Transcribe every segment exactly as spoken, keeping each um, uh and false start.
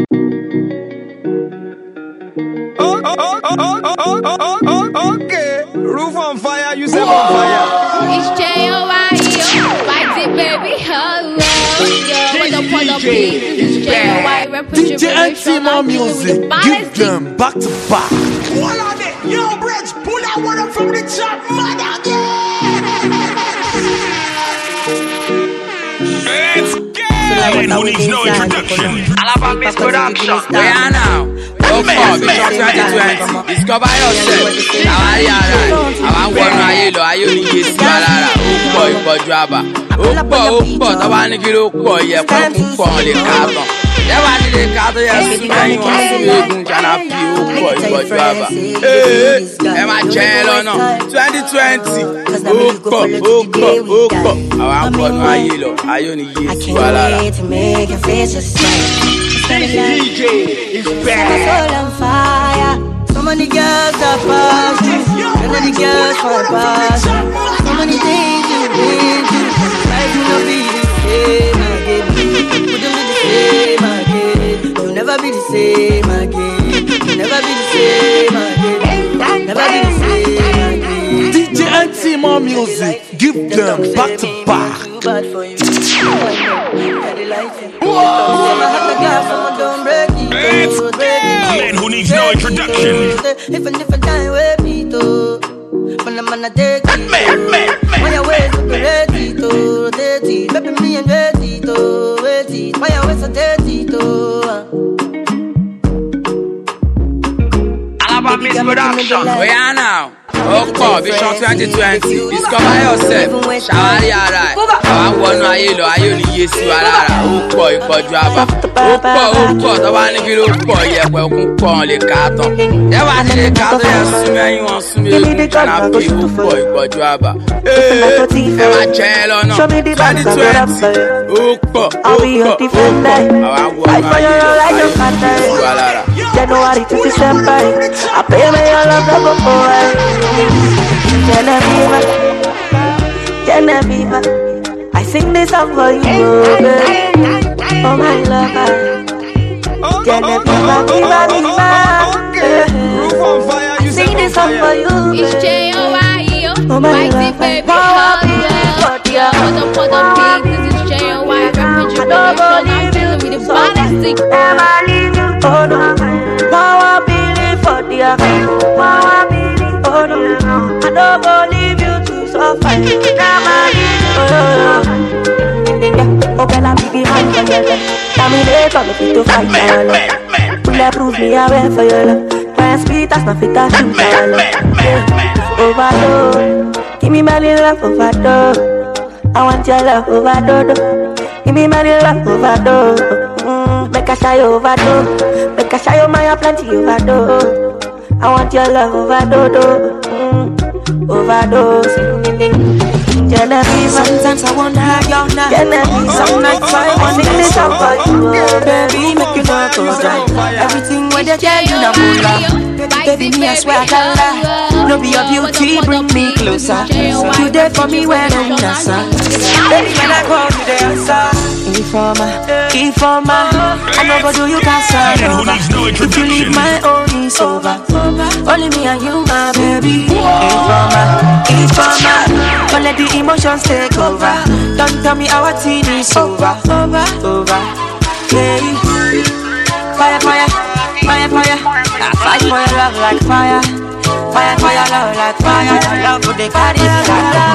Oh, oh, oh, oh, oh, oh, oh, oh, oh, okay. Roof on fire, you set on fire. It's J O I E, fight it, baby. Hello, yo. What up, what up, please? It's J O I representing D J N T more music. Give them back to back. One on it. Yo, Bridge, pull that one up from the top, mother. Let's go. And who needs no introduction? Alabama Miss Production. Where are now? Oh, fuck, Vision twenty twenty. Discover yourself. Ṣàwárí ara ẹ̀. Àwọn wọnú ayé lọ, ayé ò ní yé sí wa lára. Ó pọ̀ ìpọ̀jù àbá. Ó pọ̀, ó pọ̀, tọ́ba ní kí ló pọ̀ ìyẹ̀pẹ̀ kún pọ̀ lè ká tán. Yẹ́wà ní lè ká tó yẹ sún lẹ́yìn wọn sún eégún jàǹdà fi ó pọ̀ ìpọ̀jù àbá. Ee, ẹ máa jẹ ẹ lọ́nà. twenty twenty. Ó pọ̀, ó pọ̀, ó pọ̀. Àwọn wọnú ayé lọ, ayé ò ní yé sí wa lára. D J is back. My soul on fire. So many girls are past you. So many girls for past you. So many things you've been through. Life will not be the same again. Wouldn't be the same again. You'll never be the same again. You'll never be the same again. Never be the same again. D J N T more music. Give them back to back. Bad for you. Let's go. Man who needs no introduction. Even if I die with me too, when I'm gonna take it, Man, man, man. when your ways look ready to rotate it, baby me and ready to wait it, when your ways so dirty to. Alabama Miss Production. Where are now? Oh, pọ̀ Vision twenty twenty. Discover yourself. Ṣàwárí ara ẹ̀. Àwọn wọnú ayé lọ, ayé ò ní yé sí wa lára. Ó pọ̀ ìpọ̀jù àbá. Ó pọ̀, ó pọ̀, tọ́ba ní kí ló pọ̀ ìyẹ̀pẹ̀ kún pọ̀ lè ká tán. Yẹ́wà ní lè ká tó yẹ sún mẹ́yìn wọn sún eégún jàǹdà fi ó pọ̀ ìpọ̀jù àbá. Ee, ẹ máa jẹ ẹ lọ́nà. twenty twenty. Ó pọ̀, ó pọ̀, ó pọ̀. Àwọn wọnú ayé lọ, ayé ò ní yé sí wa lára. January to December, I pay me all of the before. Genevieve, Genevieve, I sing this song for you, baby. Oh my lover, Genevieve, Viva, Viva. Roof on fire, you I sing this song for you, It's baby. J O I E, Oh my fight lover, it, baby. power be Hello, for yo. What up, what up, please? This is J O I representing I don't I'm believe feeling with you, the so baddest thing. never leave you. Oh no, power be for the power be. Oh no, I don't believe you to suffer. Never leave you. Oh, girl, I'm big man for your love. Terminator, no fit to fight for your love. Bulletproof me, I wear for your love. My speed, that's not fit to shoot for your love. Overdose, give me my little love overdose. I want your love overdose. Give me my little love overdose. Mm, make a shy overdose. Make a shy my plenty overdose. I want your love overdose. Mm, overdose. Genevieve, Sometimes I wonder how you're not. Genevieve, Some nights I I sing this song for you, baby, make you not go dry. Everything when they tell you now, baby, me I swear I can't lie. No be your beauty, bring me closer. You there for me when I'm answer. Baby, when I call you, the answer. Informer, informer, I know but do you can't Man who over. needs no If you introduction. leave my own, it's over. Only me and you, my baby. Informer, informer, don't let the emotions take over. Don't tell me our teen is over, over, over. Yeah. Fire, fire, fire, fire. I fight for your love like fire. Fire, fire, love like fire. Love would they carry like fire.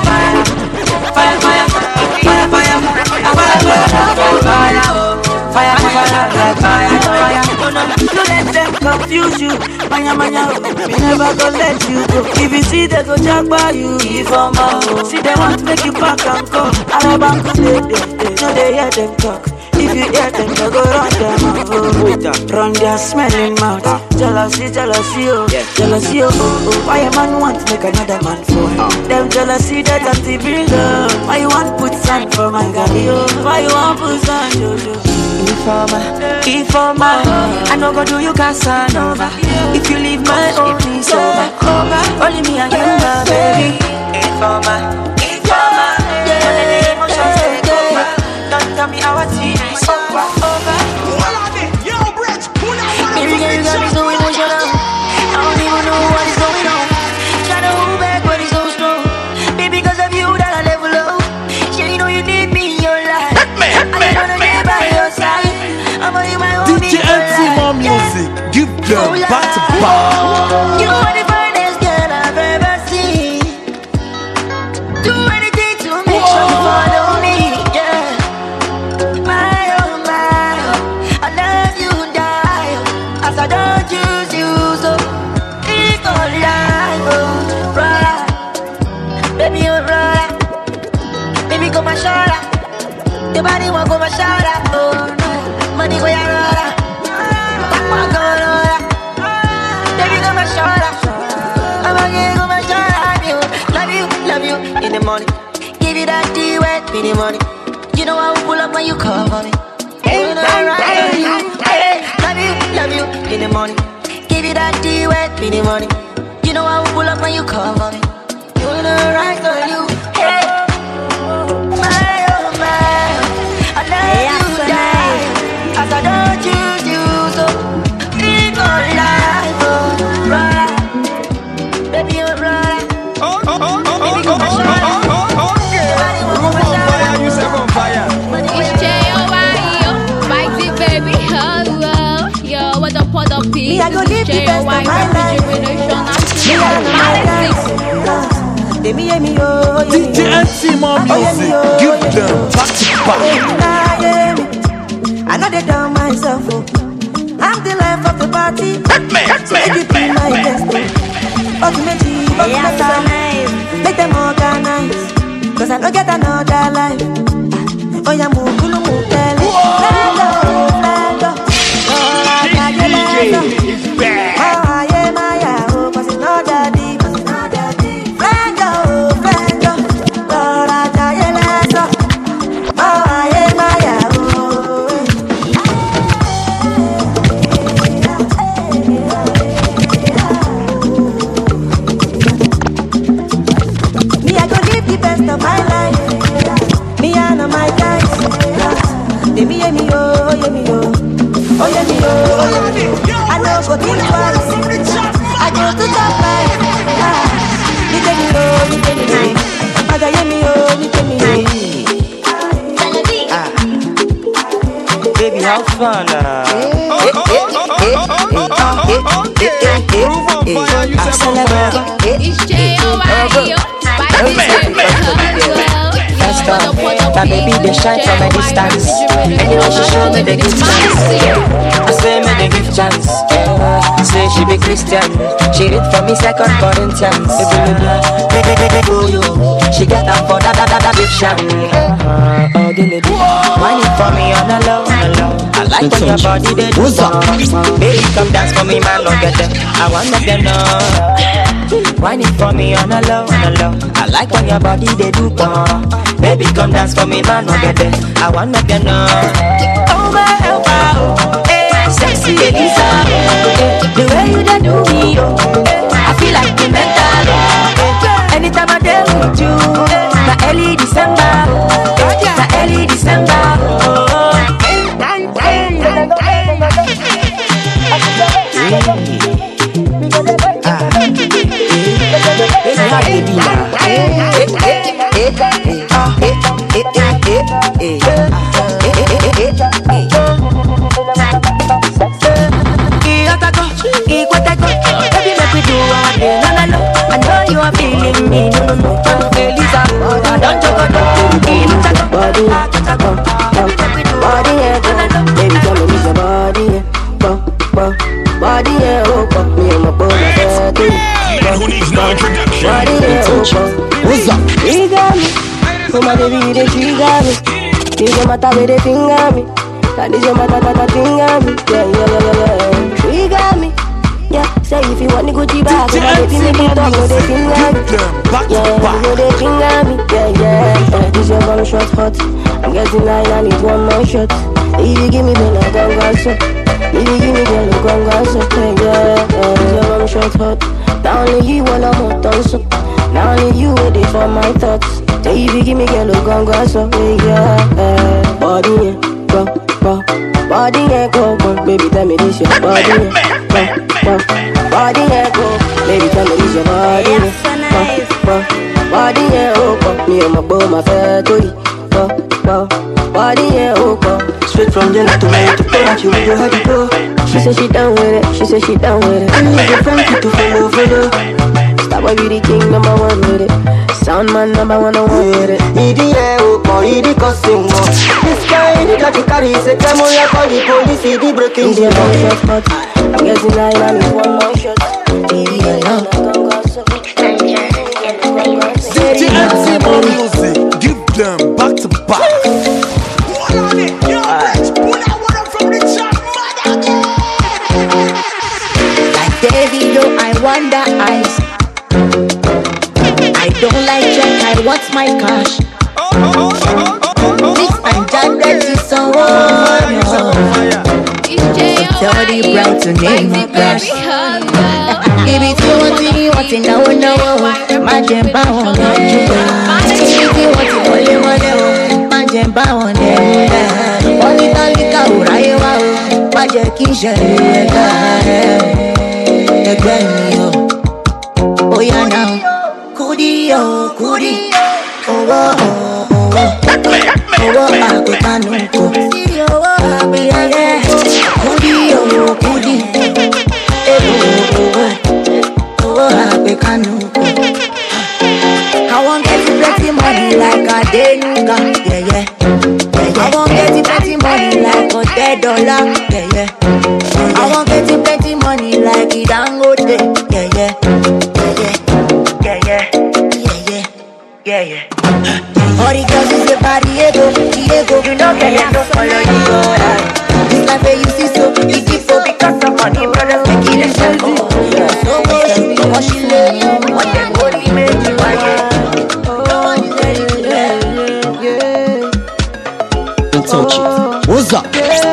Fire, fire, fire, fire. I fight for your love like fire. Fire, fire, love like fire. Fire. No, no, no, let them confuse you. Manya, manya, we never gonna let you go. If you see they go jack by you, give them more. See they want to make you back and go. I back to they, they, no they hear them talk. If you hear them, they go run them out. Run their smelling mouth. Jealousy, jealousy, oh, jealousy, oh, oh. Why a man want to make another man for him? Them jealousy, that anti bring up. Why you want put sand for my guy, oh? Why you want put sand, Jojo? Informer, informer, I know go do you Casanova. If you leave my own, it's over. Only me and you, my baby. Informer, informer, don't let the emotions take over. Don't tell me our team is over, over. One on it. Yo, Bridge, money. You know I will pull up when you call for me. You know I ride on you. Hey, love you, love you in the morning. Give you that D wet in the money. You know I will pull up when you call for me. You know I ride on you. Hey, my oh my, I love you die. As I don't choose you, so live your life, oh brother. Baby, oh brother. Oh, oh, oh, oh, oh, oh, oh, oh, okay. Roof on fire, you set on fire. It's J O Y O, Mighty baby, hello. Yo, what up, what up, Me, I go live the best of my life. Me, I know my life. They me, me, oh, yeah, D J and T more music. Give them back to back. I know they done myself, oh. I'm the life of the party. So make it be my destiny. Ultimately, ultimately, make them organize. Cause I don't get another life. Oh, yeah, move, move, move, tell it. Let go, let go. Oh, I got you, let go. It's back. Oh, yeah, my, yeah, oh, cause it's not that deep. Let go, let go. Lord, I got you, let go. Oh, yeah, my, yeah, oh. Me, I go live the best of my life. Me and all my guys. They me and me, oh, yeah, me, oh. Oh, yeah, me, oh, oh, yeah, me, oh. I know go think twice. I go to top five. Me tell me, oh, me tell me, oh. I got yeah, me, oh, me tell me, oh. Baby, how fun, uh? Oh, oh, oh, oh, oh, oh, oh, oh, okay. Roof on fire, you set on fire. It's J O Y O, Mighty baby, hello. First off, my baby they shine from a distance. Anyone she show me they give chance. I say me they give chance. Yeah. Say she be Christian. She read for me Second Corinthians. She get up for that that that addiction. Oh, give me wine it for me on the low, on the low. I like when your body they do so. Baby come dance for me, man, don't get them. I want them know. Wine it for me on the low, on the low. I like when your body they do come. Baby, come dance for me, man, no get it. I wanna get know. Oh my, oh my, oh, hey, sexy Elisa, oh, the way you done do me, oh, I feel like the mental, oh, anytime I deal with you, my early December, my early December, oh, I know you are feeling me, no, no, no. Elisa, I don't joke about it. Body, body, yeah, baby, tell me your body, yeah, body, yeah, oh, me and my body, Who needs no introduction? body, yeah, oh, What's up? you got me, oh my baby, they trigger me. This your matter, where they finger me. That is your matter, that finger me. Yeah, yeah, yeah, yeah, trigger me. Yeah, say if you want the Gucci bag, D J they think me talk, no they finger me. Give them back to Yeah, back. you know they finger me. Yeah, yeah, yeah. This your one shot hot. I'm getting nine, I need one more shot. If you give me the no gonga so, if you give me the no gonga so, yeah, yeah. This your one shot hot. Not only you wanna more done so. Not only you waiting for my thoughts. Say if you give me the no gonga so, yeah, yeah. Body yeah, go, go. Body yeah, go, go. Baby, tell me this your body yeah, go, go. Body yeah, go. Baby, tell me this your body yeah, go, go. Body yeah, oh, go. Me and my boy, my fair booty, go, go. Body yeah, oh, go. Straight from the night to night to pay you, you had to go. She said she down with it, she said she down with it. And you friend to follow, follow. Stop by be the king, number one with it. Sound man, number one, I want with it. Idi e o po, idi kosingo. This guy, the cat carry se kamo ya call the police, idi breaking This the your law. one shot hot. I'm getting nine, I need one more shot. Yeah, yeah. D J and T more music. Give them back to back. Hold on it. Yo, Rich, pull that one up from the top, mother. Like Davido, I wonder eyes. I don't like check, I want my cash. Oh, oh, oh, oh, Shorty bright to name my crush. Give it to what you want to know, no. My jam bow on you. Give it to what you want to know. My jam bow on you. Only Talika Urayewa. My Jackie oh yeah now. Kudi oh, kudi. Oh oh oh oh. Oh oh oh, kanuko. Oh oh yeah yeah. Kudi oh, kudi. Oh oh oh. Oh oh, kanuko. I want get plenty money like a denuga. Yeah yeah. I want get plenty money like a dead dollar. Yeah yeah. I want get plenty money like it Dangote. Yeah yeah. Yeah yeah. Yeah yeah. Yeah yeah. All the girls is a body ego, Diego. You know that I don't follow you. This life where you see so easy so because of money, brothers make it a show. So much, so much love. What them only make you why? Touch it. What's up?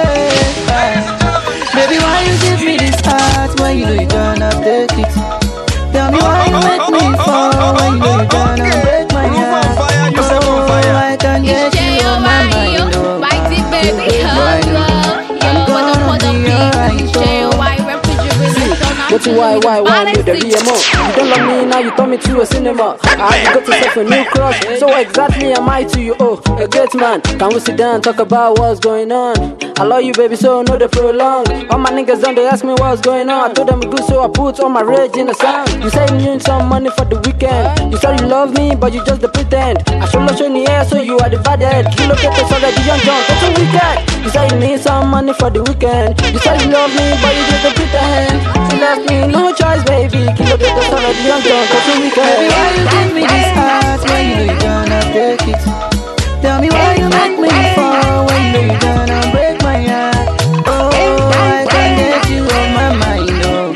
Baby, why you give me this heart when you know you gonna take it? Tell me why you make me fall when you know you gonna break my heart. Oh, I can get you on my mind. Oh, Mighty baby, hello. Yo, what up, what up, baby? J O Y refrigerator. What's why, why, why me the V M O? You don't love me now, you turn me to a cinema. I have to go to search for a new crush. So exactly am I to you? Oh, a great man. Can we sit down and talk about what's going on? I love you, baby, so no they prolong. All my niggas done, they ask me what's going on. I told them good, so I put all my rage in the song. You said you need some money for the weekend. You said you love me, but you just the pretend. I should love you in the air, so you are the bad head. You look at the so that the young John, that's a weekend. You said you need some money for the weekend. You said you love me, but you just the pretend. You left me, no choice, baby. You look at the so that the young John, that's a weekend. Baby, why you give me this heart when you know you gonna break it? Tell me why you make me fall when you know you gonna break my heart. Oh, I can't get you on my mind, oh.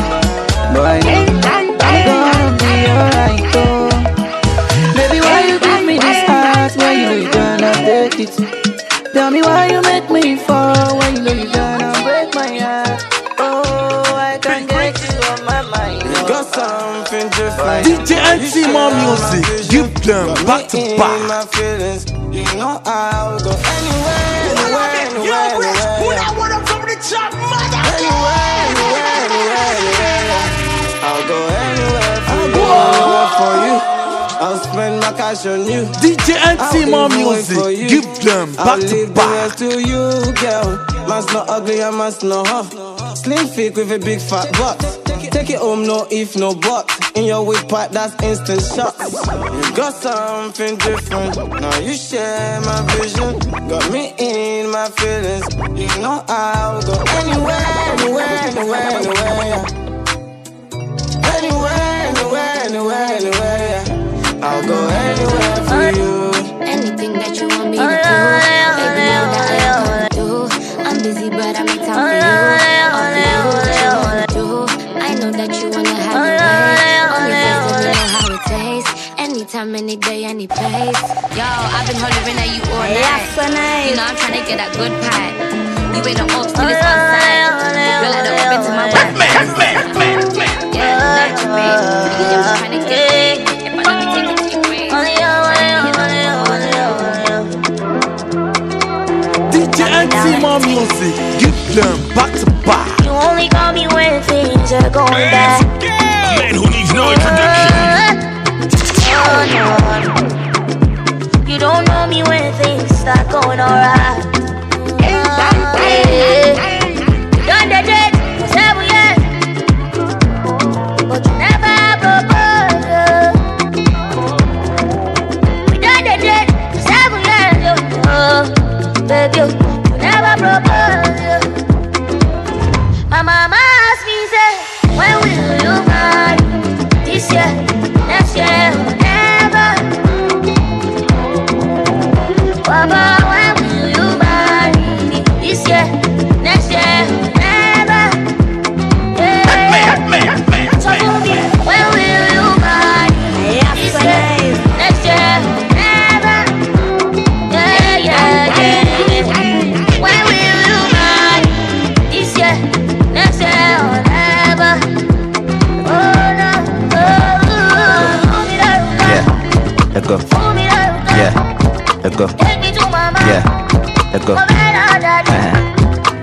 Boy, I'm gonna be alright, oh. Baby, why you give me this heart when you know you gonna take it? Tell me why you make me fall when you know you gonna break my heart. Oh, I can't get you on my mind, oh. Got something different. D J N C more music. Give them back to back. You know I'll go anywhere, anywhere, anywhere, anywhere. Pull that one up from the top, mother. Anywhere, anywhere, anywhere, anywhere. I'll go anywhere for you, anywhere for you. I'll spend my cash on you. D J N C more music. Give them back to back. To you, girl. Must not ugly, I must not huh. Slim fit with a big fat butt. Take it home, no if, no but. In your whip part, that's instant shots. You got something different. Now you share my vision. Got me in my feelings. You know I'll go anywhere, anywhere, anywhere, anywhere, yeah. Anywhere, anywhere, anywhere, anywhere, yeah. I'll go anywhere for you. Anything that you want me to do, baby, know that I'm gonna do. I'm busy, but I make time for you. All for you, what you wanna do. I know that you wanna have your way. On your face, you know how it tastes. Anytime, any day, any place. Yo, I've been hollering at you all night. You know I'm trying to get that good pie. You ain't no ops to this one side. You're like the open to my wife. Yeah, that's right. I'm just trying to get it. If I let me take it to your grave. D J N C more music. Give them back to back. You only call me when things are going bad. Man who needs no introduction. Oh, no. You don't know me when things start going alright. Oh, yeah. You done the deed for seven years, but you never proposed. You done the deed for seven years, oh, baby, you never proposed. My mama asked me, say, when will you marry? This year, next year, never. Papa, when will you marry? This year,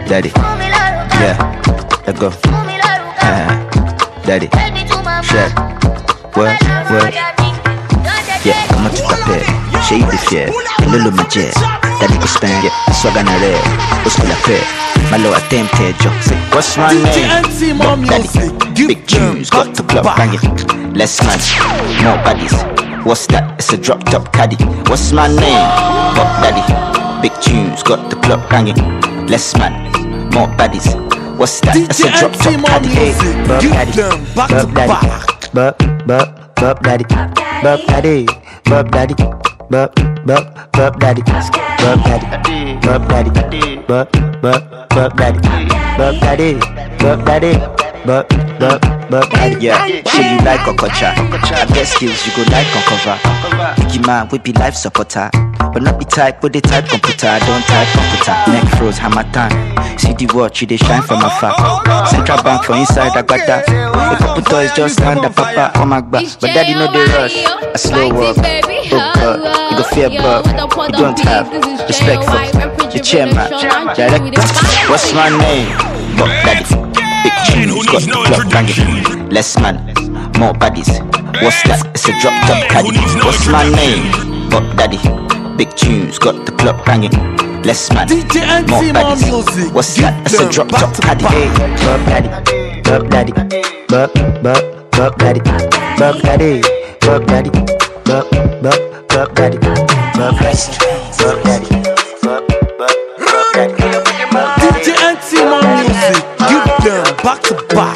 daddy. Yeah, let go. Uh, daddy, shit. What, what? Yeah, I'm not too prepared. Shade the fear, a little magic. Daddy go spend, yeah, swag on a red. What's gonna pay? My low attempted joke. Say, what's my name? Bob Daddy. Big tunes, got the club banging. Less man, more bodies. What's that? It's a drop top caddy. What's my name? Bob Daddy. Big tunes, got the club banging. Less man, more bodies. What's that? It's a drop top caddy. Hey, Bob Daddy. Bob Daddy. Bob, Bob, Bob Daddy. Bob Daddy. Bob Daddy. Bob, Bob, Bob Daddy. Bob Daddy. Bob Daddy. Bob, Bob, Bob Daddy. Bob Daddy. Bob Daddy. Bob, Bob, Bob Daddy. Yeah, sure you like Okocha. I get skills you go like on cover. Biggie man, we be life supporter. But not the type, but the type computer. I don't type computer. Neck froze, hammer time. See the watch, you they shine from afar. Central bank for inside, I got that. A couple toys just stand up, papa, on my back. But daddy know the rush. A slow walk. Oh God, you go fear but you don't have respect for the chairman. Director, what's my name? Bob Daddy. Big tunes, got the club banging. Less man, more bodies. What's that? It's a drop top caddy. What's my name? Bob Daddy. Big tunes, got the club banging. Less man, more bodies. What's that? It's a drop top caddy. Hey, Bob Daddy, Bob Daddy, Bob, Bob, Bob Daddy, Bob Daddy, Bob Daddy, Bob, Bob, Bob Daddy, Bob Daddy, Bob Daddy, Bob, Bob, Bob Daddy. D J N T more music, give them back to back.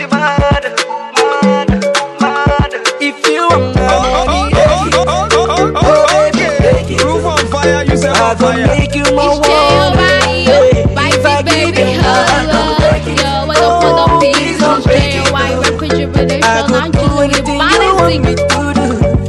If you want money, oh baby, roof on fire, you say on fire. I make you more warm. If I give you love, oh, please don't break it. I could do anything you want me to do.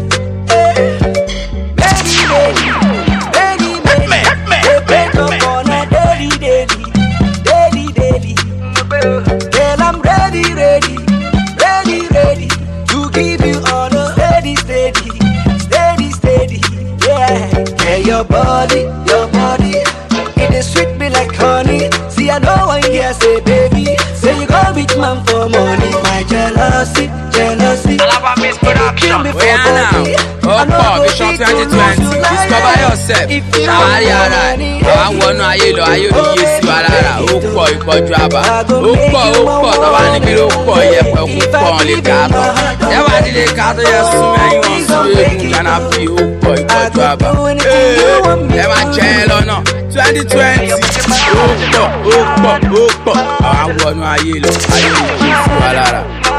Baby, baby, baby, break up on a daily, daily, daily, daily. Girl, I'm ready, ready, ready, ready to give you all the steady, steady, steady, steady. Yeah, yeah, your body, your body, it is sweet me like honey. See, I know I hear say, baby, say you go with man for money. My jealousy, jealousy. We are now. Opo Vision twenty twenty. Discover yourself. Ṣàwárí ara ẹ̀. Àwọn wọnú ayé lọ, ayé òní yé sí wa lára. Ó pọ̀ ìpọ́jú àbá. Ó pọ̀ ó pọ̀ tọ́ba ní kí ló pọ̀ ìyẹ̀pẹ̀ kú pọ̀ lè ká tán. Yẹ́wà ti lè ká tó yẹ sún mẹ́yìn wọn sún eégún gánà bí ó pọ̀ ìpọ́jú àbá. Ẹ máa jẹ́ ẹ lọ́nà. twenty twenty. Ó pọ̀ ó pọ̀ ó pọ̀. Àwọn wọnú ayé lọ, ayé òní yé sí wa lára.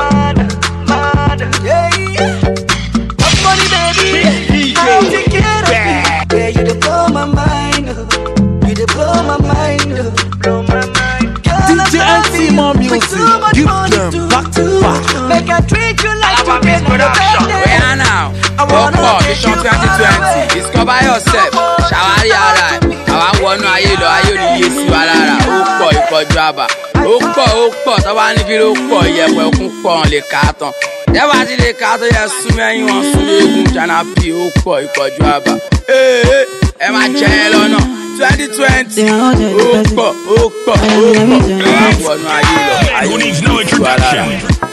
Yeah, you dey blow my mind, you dey blow my mind, blow my mind. D J N T more music, give them back to back. Make I treat you like a big production. We are now. Opo Vision twenty twenty. Discover yourself. Ṣàwárí ara ẹ̀. Àwa wọnú ayé lọ, ayé òní yé sí wa lára. Ó pọ̀ ìpọ́jú àbá. Ó pọ̀ ó pọ̀ tọ́ba ní kí ló pọ̀ ìyẹ̀pẹ̀ kún pọ̀ lè ká tán. Yẹ́wà ti lè ká tó yẹ sún mẹ́yìn wọn sún eégún gánà bí ó pọ̀ ìpọ́jú àbá. Ẹ máa jẹ́ ẹ lọ́nà. twenty twenty. Ó pọ̀ ó pọ̀ ó pọ̀. Àwa wọnú ayé lọ, ayé òní yé sí wa lára.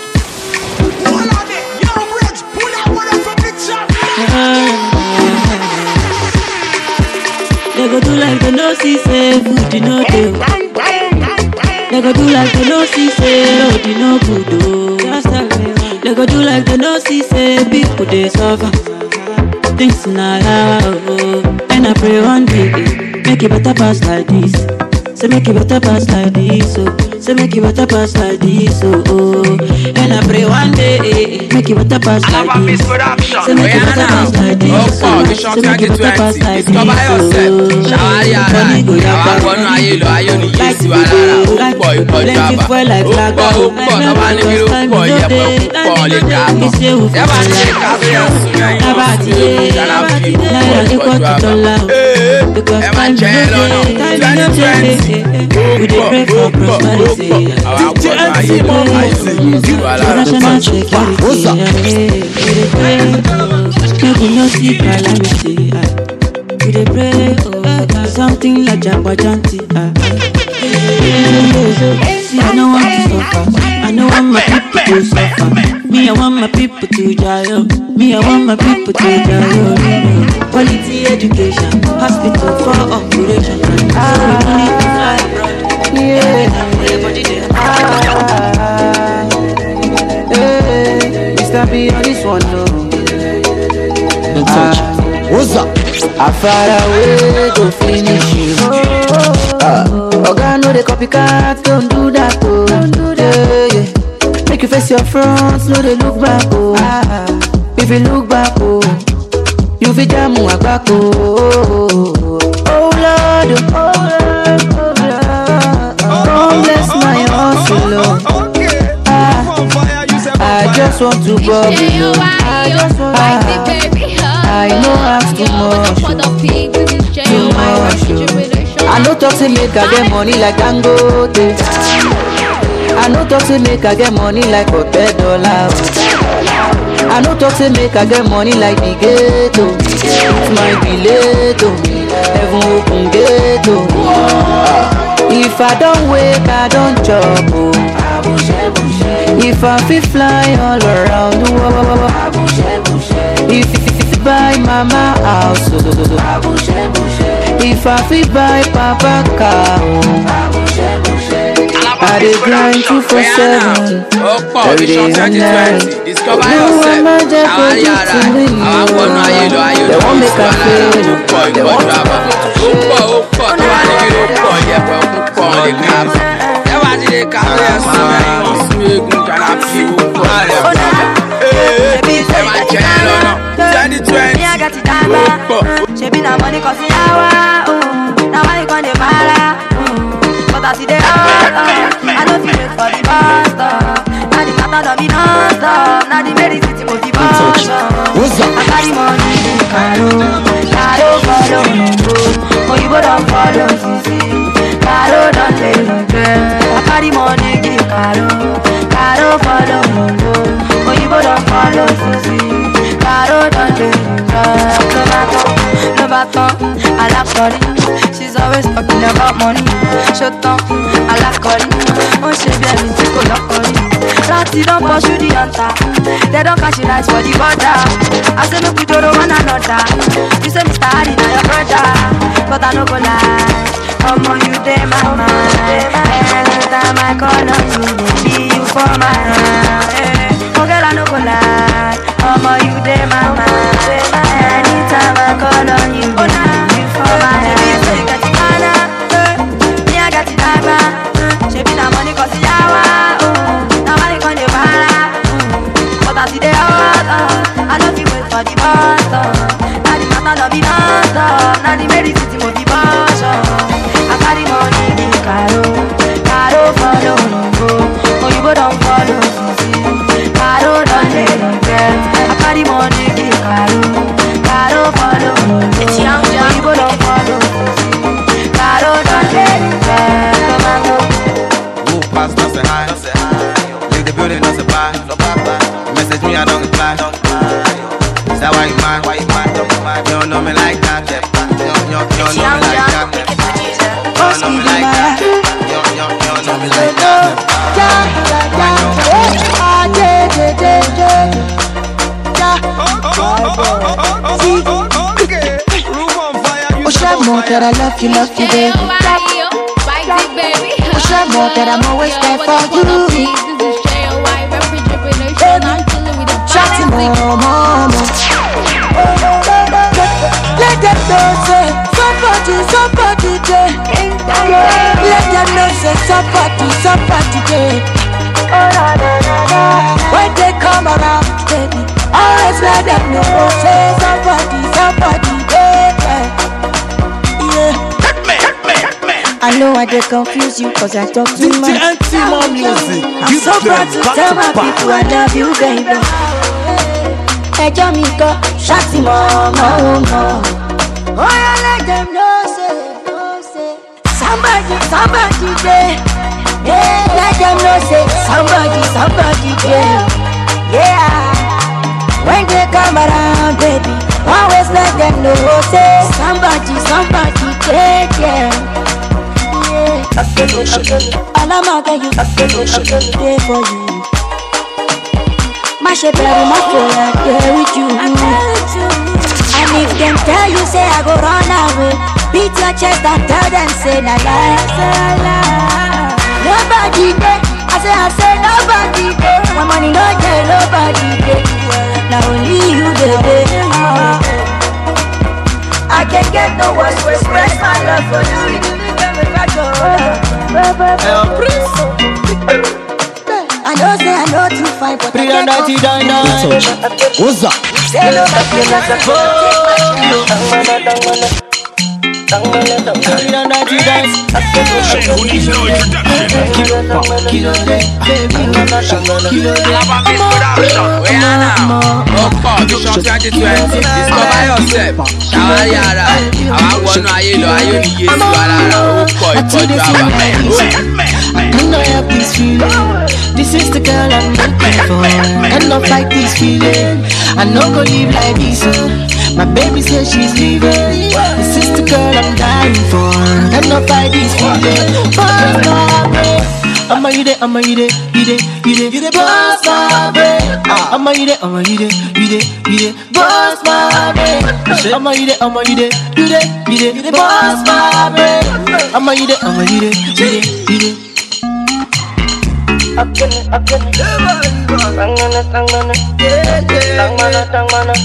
They go do like they no see say food no dey. They go do like they no see say road no good oh. Just tell me. They go do like they no see say people dey suffer. Things na oh. And I pray one day make it better pass like this. Say make it better pass like this oh. Say make it better pass like this oh. oh. And I pray one day make it better pass like this. Say make it better pass like this oh. Say make it better pass like this oh. Ṣàwárí ara ẹ̀. Àwa wọnú ayé lọ, ayé òní yé sí wa lára. Ó pọ̀ ìpọ́jú àbá. Ó pọ̀ ó pọ̀ tọ́ba ní kí ló pọ̀ ìyẹ̀pẹ̀ kú pọ̀ lè ká tán. Yẹ́wà ti lè ká tó yẹ sún mẹ́yìn wọn sún eégún gánà bí ó pọ̀ ìpọ́jú àbá. Ẹ máa jẹ́ ẹ lọ́nà. twenty twenty. We dey pray for prosperity. Àwa wọnú ayé lọ, ayé òní yé sí wa lára. National security. We dey pray make we no see calamity. We dey pray oh, something like Jagbajanti. See, I don't want to suffer. I don't want my people to suffer. Me, I want my people to jail. Me, I want my people to jail. Quality education, hospital for operation. So we don't need to fly abroad. Yeah. Ah. Hey, Mister B on this one, no. Don't touch. What's up? I far away to finish you. Ah. Oga no the copycat, don't do that, oh. Don't do that. Yeah, yeah. Make you face your front, no they look back, oh. Ah. If you look back, oh, you fi jamu agbako. Oh Lord, oh Lord, oh Lord. Come bless my hustle, oh. Ah. I just want to go below. I just want to. I know ask too much, too much. I know talk to make I get money like Dangote. I know talk to make I get money like Hotel Dollar. I know talk to make I get money like the ghetto. It's my ghetto, heaven open ghetto. If I don't wake, I don't chop. If I feel fly all around the world. If I buy mama house, if I feel buy papa car, I dey grind two for seven every day and night. Discover yourself. Àwọn yàrá àwọn wọnú ayé lọ ayé lọ. They won't make a fail. Ó pọ̀ ìgbọ́dọ̀ àbá. Ó pọ̀ ó pọ̀ tó wà ní kí ló pọ̀ yẹpẹ̀ ó pọ̀ lè ká. Ẹ wá ti lè ká lóye ẹ̀sìn mẹ́rin wọ́n sún eégún jàlá fi ó pọ̀ rẹ̀ pọ̀. Ẹ máa jẹ́ ẹ lọ́nà. twenty twenty ó pọ̀. Ṣebí na money cause it hour, na money con dey para. But as it dey hot, I don't feel wait for the bus stop. Now the matter don't be non-stop. Now the very city go the bus stop. I carry money, caro, caro follow no go. Oh you go don't follow, sisi. Caro don't tell you girl. I carry money, give caro, caro follow no go. Oh you go don't follow, sisi. Caro don't tell you girl. No matter, no matter, I like story. She's always talking about money. Shut up, I like calling. Oh, she be a little cool of calling. Ratty don't pursue the hunter. They don't catch it nice for the border. I say, look, we don't know one another. You say, Mister Harry, now your brother. But I no go lie. Come on, you day, my mind. Every time I call on you, baby, you for my hand. Oh, girl, I no go lie. Come on, you day, my mind. Anytime I call on you, baby, you for my hand. She be na money cause it hour, oh. Na money con dey para, but as it dey hot, oh. I don't feel wait for the bus stop. Now the matter don't be non-stop. Now the very city go the bus stop. I carry money, give caro, caro follow no go. Oh you go don't follow, sisi. Caro don't let you girl. I carry money, give caro, caro follow no go. Oh you go don't follow, sisi. Caro don't let you girl. Come on go. Pass, not say hi. Leave the building, not say bye. Message me, I don't reply. Is that why you mad? Why you mad? You don't know me like that. You don't, you don't, you don't know me like that. You don't know me like that. You don't, you don't, you don't know me like that. Ocean more that I love you, love you, baby. Ocean more that I'm always there for you. Chatting more, more, more. Let them know say somebody, somebody there. Let them know say somebody, somebody there. When they come around, baby, always let them know say somebody, somebody there. Yeah. I know I did confuse you cause I talk too much. I'm so proud to tell my people I love you, baby. Ẹjọ́ mi kọ́, ṣáàtì mọ́ ọmọ ọmọ. Oh yeah, let them know say, somebody, somebody there. Yeah, let them know say, somebody, somebody there. Yeah, when they come around, baby, always let them know say, somebody, somebody there. Yeah. Yeah. All I'ma get you, there for you. My shape and my soul, I'm there with you. And if them tell you, say I go run away, beat your chest and tell them, say la la. Nobody there, I say, I say nobody there. My money no there, nobody there. Now only you, baby. I can't get no words to express my love for you. I know, say I know too fine, but I can't go. What's up? Say nobody can Who needs no twenty twenty, discover yourself. Shawari ara, àwa wọnú ayé lọ, ayé ò ní yé sí wa lára. Ó pọ̀ ìpọ́jú àwa. I know I have this feeling. This is the girl I'm looking for. And not fight this feeling. I know go live like this. uh. My baby says she's leaving. This is the girl I'm dying for. And not fight this feeling. Boss baby, I'ma eat it, I'ma eat it, eat it, eat it, eat it. Boss baby, I'ma eat it, I'ma eat it, eat it, eat it. Boss baby, I'ma eat it, I'ma eat it, eat it, eat it. Boss baby, I'ma eat it, I'ma eat it, eat it, eat it. Up in it, up in it. Tangana, tangana. Tangana, tangana.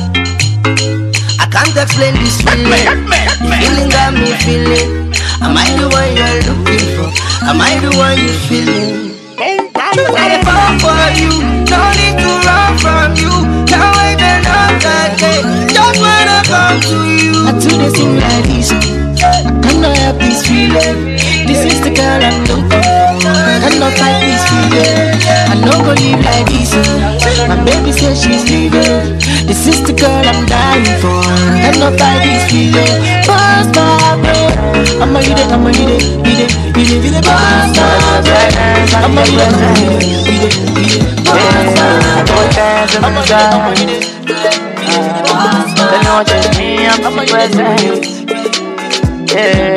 I can't explain this feeling. The feeling got me feeling. Am I the one you're looking for? Am I the one you're feeling? I fall for you. No need to run from you. Can't wait another day. Just wanna come to you. I do this thing like this. I cannot help this feeling. This is the girl I'm looking for. I'm not like this feeling. I know go live like this. My baby says she's leaving. This is the girl I'm dying for. I'm not like this feeling. Boss baby, I'ma eat it, I'ma eat it, eat it, eat it, eat it. Boss baby, I'ma eat it, I'ma eat it, eat it, eat it. Boss baby, I'ma eat it, I'ma eat it, eat it. Boss baby, I'ma eat it. Yeah,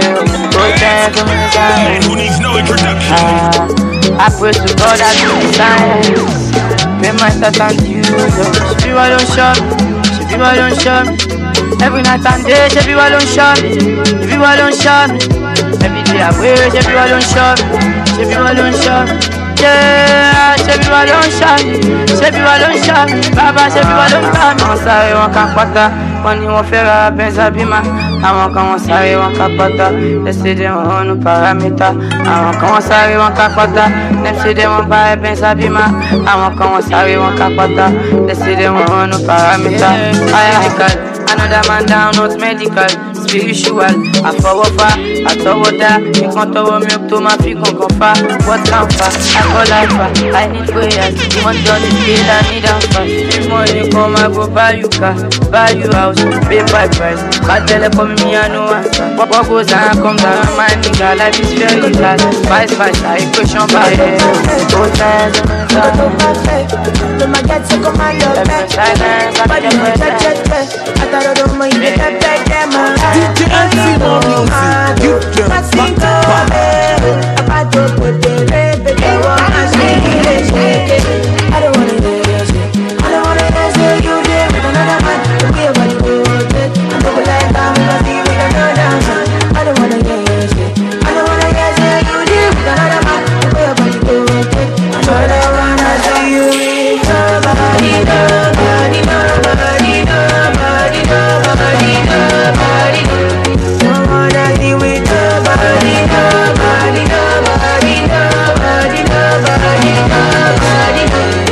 man who needs no introduction. I pray to God that you sign. Pay my start and you. She be one shot, she be one shot. Every night and day, she be one shot, she be one shot. Every day I pray, she be one shot, she be one shot. Yeah, she be one shot, she be one shot. Baba, she be one shot. I'm sorry, one can't pata. When you want to feel benza bima, I want come sorry, one can't pata. They say they want no parameter. I want come sorry, one can't pata. Them say they want buy benza bima. I want come sorry, one can't pata. They say they want no parameter. I like it. Another man down, not medical, spiritual. I forward far, I forward that. You can't tell me up to my feet, gon' go far. What time far? I call life far. I need prayers. You want to the feel, I need them fast. If money come, I go buy you car, buy you house, pay by price. I tell her for me, I know answer. What goes on, come down, my nigga. Life is very hard. Vice versa, I question by head. Both sides of my side. Don't forget to come on your back. But you want to check, check. I don't mind the back, them D J N C more music. You can back to back. I don't put the red, but they want to shake it. I don't want to dance it. I don't want to dance it. You there with another man. Don't care what you want it. I don't like I'm gonna be with another dancer. I don't want to dance it. I don't want to dance it. You there with another man. Don't care what you want it. I don't wanna see you with nobody, nobody, nobody, nobody, nobody, nobody. Don't wanna be with nobody, nobody, nobody, nobody, nobody, nobody.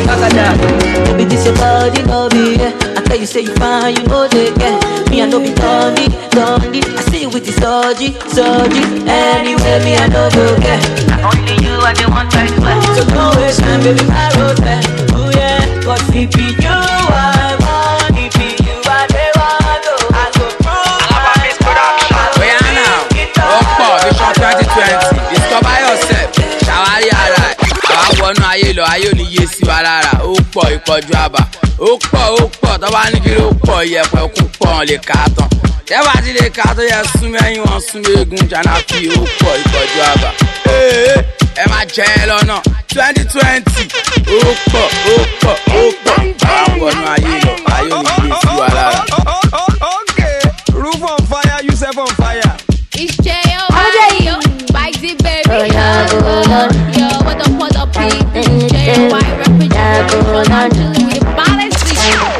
Baby, this your body, no be yeah. I tell you, say you fine, you know they get me. I know be Tommy, Tommy. I see you with the surgery, surgery. Anyway, me I know go get. Only you I the one try to match. So no waste time, baby, I wrote that. Oh yeah, but if it you I want, if it you I they want to, I go prove. Alabama production. Where are now? Opo Vision twenty twenty. Discover yourself. Shawari ara. Àwa wọnú ayé lọ. lọ ayé ò ní yé sí wa lára ó pọ̀ ìpọ̀jù àbá ó pọ̀ ó pọ̀ tó bá ní kí ló pọ̀ ìyẹ̀pẹ̀ kú pọ̀ lè ká tán yẹ́bà tí lè ká tó yẹ sún mẹ́yìn wọn sún eégún jana fi ó pọ̀ ìpọ̀jù àbá ẹ máa jẹ ẹ lọ́nà twenty twenty ó pọ̀ ó pọ̀ ó pọ̀ àwọn wọnú ayé lọ ayé ò ní yé sí wa lára. Okay, roof on fire, you set on fire. It's J O I yo, Spicy baby. Oh, yeah, yo, what up, what up, please? It's J O I representing from Angela with policy.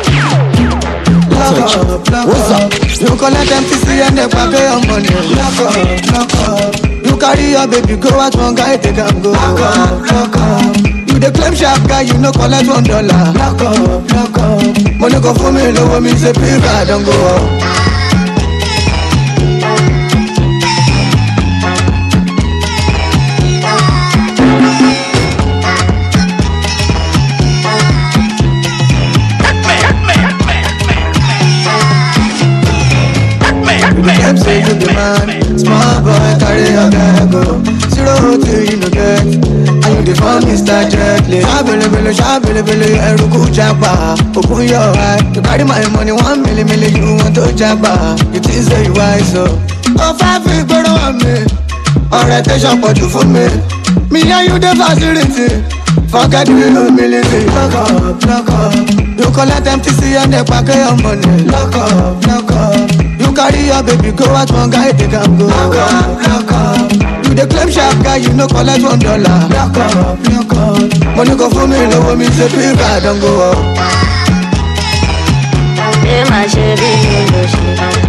Lock up, lock up. You collect M T C and they pay your money. Lock up, lock up. You carry your baby, go out one guy, take him go. Lock up, lock up. You the claim sharp guy, you no collect one dollar. Lock up, lock up. Money go for me, low me say people don't go up. Them say you the man, small boy carry your guy go. Zero to you no get, and you the fun Mister Jetley. Shabele bele, shabele bele, eruku japa. Open your eye, you carry my money one million million, you want to japa. You think say you wise so? Oh five feet better on me, orientation for you for me. Me and you the facility, forget the humility. Lock up, lock up. You collect M T C and they pack your money. Lock up, lock up. You carry your baby, go out one guy, take him go. Lock up, lock up. You the claim sharp guy, you no collect one dollar. Lock up, lock up. Money go for me, low me say people don't go up. Hey, my shady, no shady.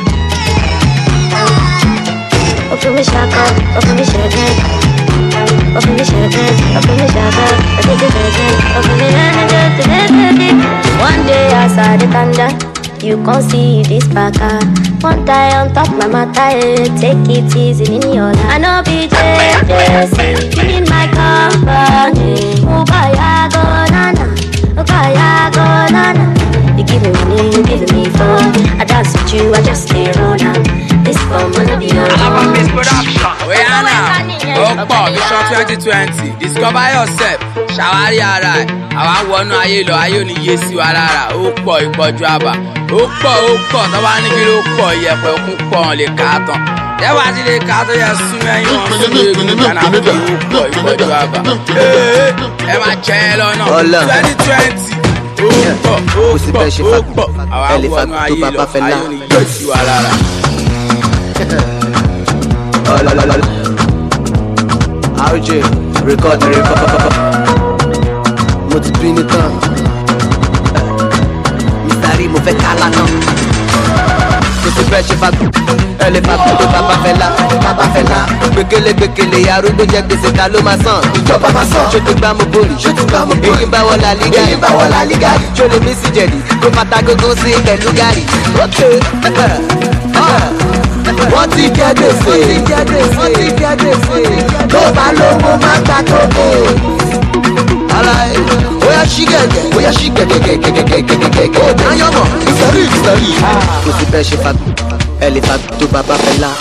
Open me shaka, open me shady. Open me shady, open me shaka. Open me shady, open me shady. One day outside the thunder. You can't see this baka. One tie on top my matter, take it easy in your life. I know B J J C, you need my company. Ubaya go nana, ubaya go nana. You give me money, you give me fun. I dance with you, I just stay around. This fun wanna be on. Alaba Miss Production. Oyana, Okpo Vision twenty twenty. Discover yourself. Ṣàwárí ara ẹ̀. Àwa wọnú ayé lọ, ayé ò ní yé sí wa lára. Ó pọ̀ ìpọ̀jù àbá. Ó pọ̀ ó pọ̀ tó bá ní kí ló pọ̀ ìyẹ̀pẹ̀ kún pọ̀ lè ká tán. Yẹ́bà tí lè ká tó yẹ sún mẹ́yìn wọn sún eégún jana fi ó pọ̀ ìpọ̀jù àbá. Ẹ máa jẹ ẹ lọ́nà twenty twenty. Ó pọ̀ ó pọ̀ ó pọ̀. Àwa wọnú ayé lọ, ayé ò ní yé sí wa lára. R J, record, record. Mo ti pín ní tán. Mister Rí mo fẹ́ kálá náà. Kò sí bẹ́ẹ̀ ṣe fagbọ́. Ẹ lè fagbọ́ tó bàbá fẹ́ la. Bàbá fẹ́ la. Gbèkélé gbèkélé arúgbó jẹ gbèsè ta ló máa sàn. Ìjọba máa sàn. Ṣé ti gbá mo bòrì? Ṣé ti gbá mo bòrì? Èyí ń bá wọ́n la lígà. Èyí ń bá wọ́n la lígà. Ṣé o lè mí sí jẹ̀dí? Kó fata gógó sí pẹ̀lú gàrí. Wọ́n ti jẹ gbèsè. Wọ́n ti jẹ gbèsè. Wọ́n ti jẹ gbèsè. Tó bá lówó máa gbà tó kò. Alaye, oya ṣí gẹ̀gẹ̀, oya ṣí gẹ̀gẹ̀gẹ̀gẹ̀gẹ̀gẹ̀gẹ̀. Ó dáyọ̀ mọ̀, ìsọ̀rí ìsọ̀rí. Kò sí bẹ́ẹ̀ ṣe fagbọ́, ẹ lè fagbọ́ tó bàbá fẹ́ la.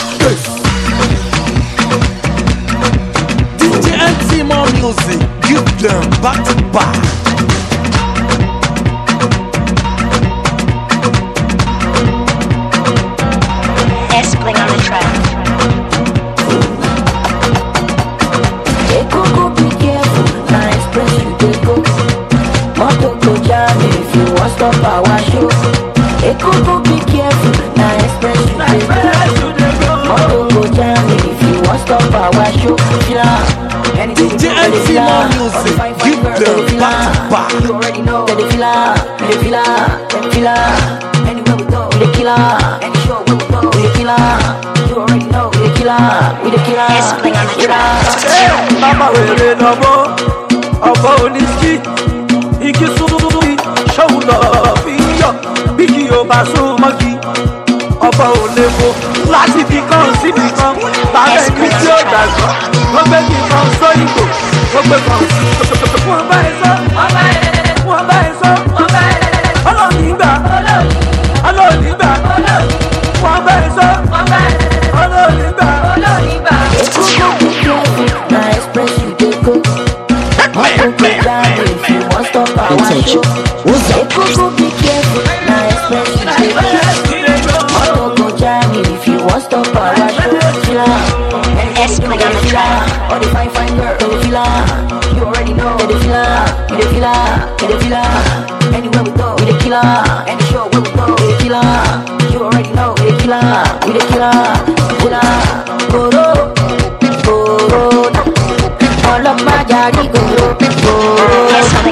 D J N T more music, give them back to back. S-Bling on the track. Hey, Coco, be careful. Now express you dey go. Moto go jam if you want stop our show. Hey, Coco, be careful. Now express you dey go. Moto go jam if you want stop our show. D J N T more music, give them back to back. You already know. They feel her, they feel her, they feel her. Anywhere we go, we the killer. Any show we go, we the killer. You already know, we the killer, we the killer. S-Bling on the track. Mama wèrè lọ́mọ, ọ̀pọ̀ oníṣkì, igi súnmí, ṣòun lọ fi yọ̀, bí kì yóò bá súnmọ́ kí, ọ̀pọ̀ ò lè wo, láti fi kan síbi kan, bàbá ẹni tí ó dàgbọ́, wọ́n gbé kí kan sóyìnbó, wọ́n gbé kan sí. Wọ́n bá ẹ sọ, wọ́n bá ẹ sọ, wọ́n bá ẹ ọlọ́ọ̀ni gbà, ọlọ́ọ̀ni gbà, wọ́n bá ẹ sọ, ọlọ́ọ̀ni gbà, ọlọ́ọ̀ni gbà. Now express you dey go. People could jam if you want stop our show. People be careful, now express Moto go jam if you want stop our show. All the fine fine girl, they feel her. You already know, they feel her. You they feel her, they feel her. Anywhere we go, we the killer. Any show where we go, we the killer. You already know, we the killer. We the killer, killer. Goro, goro. All of my daddy goro, goro.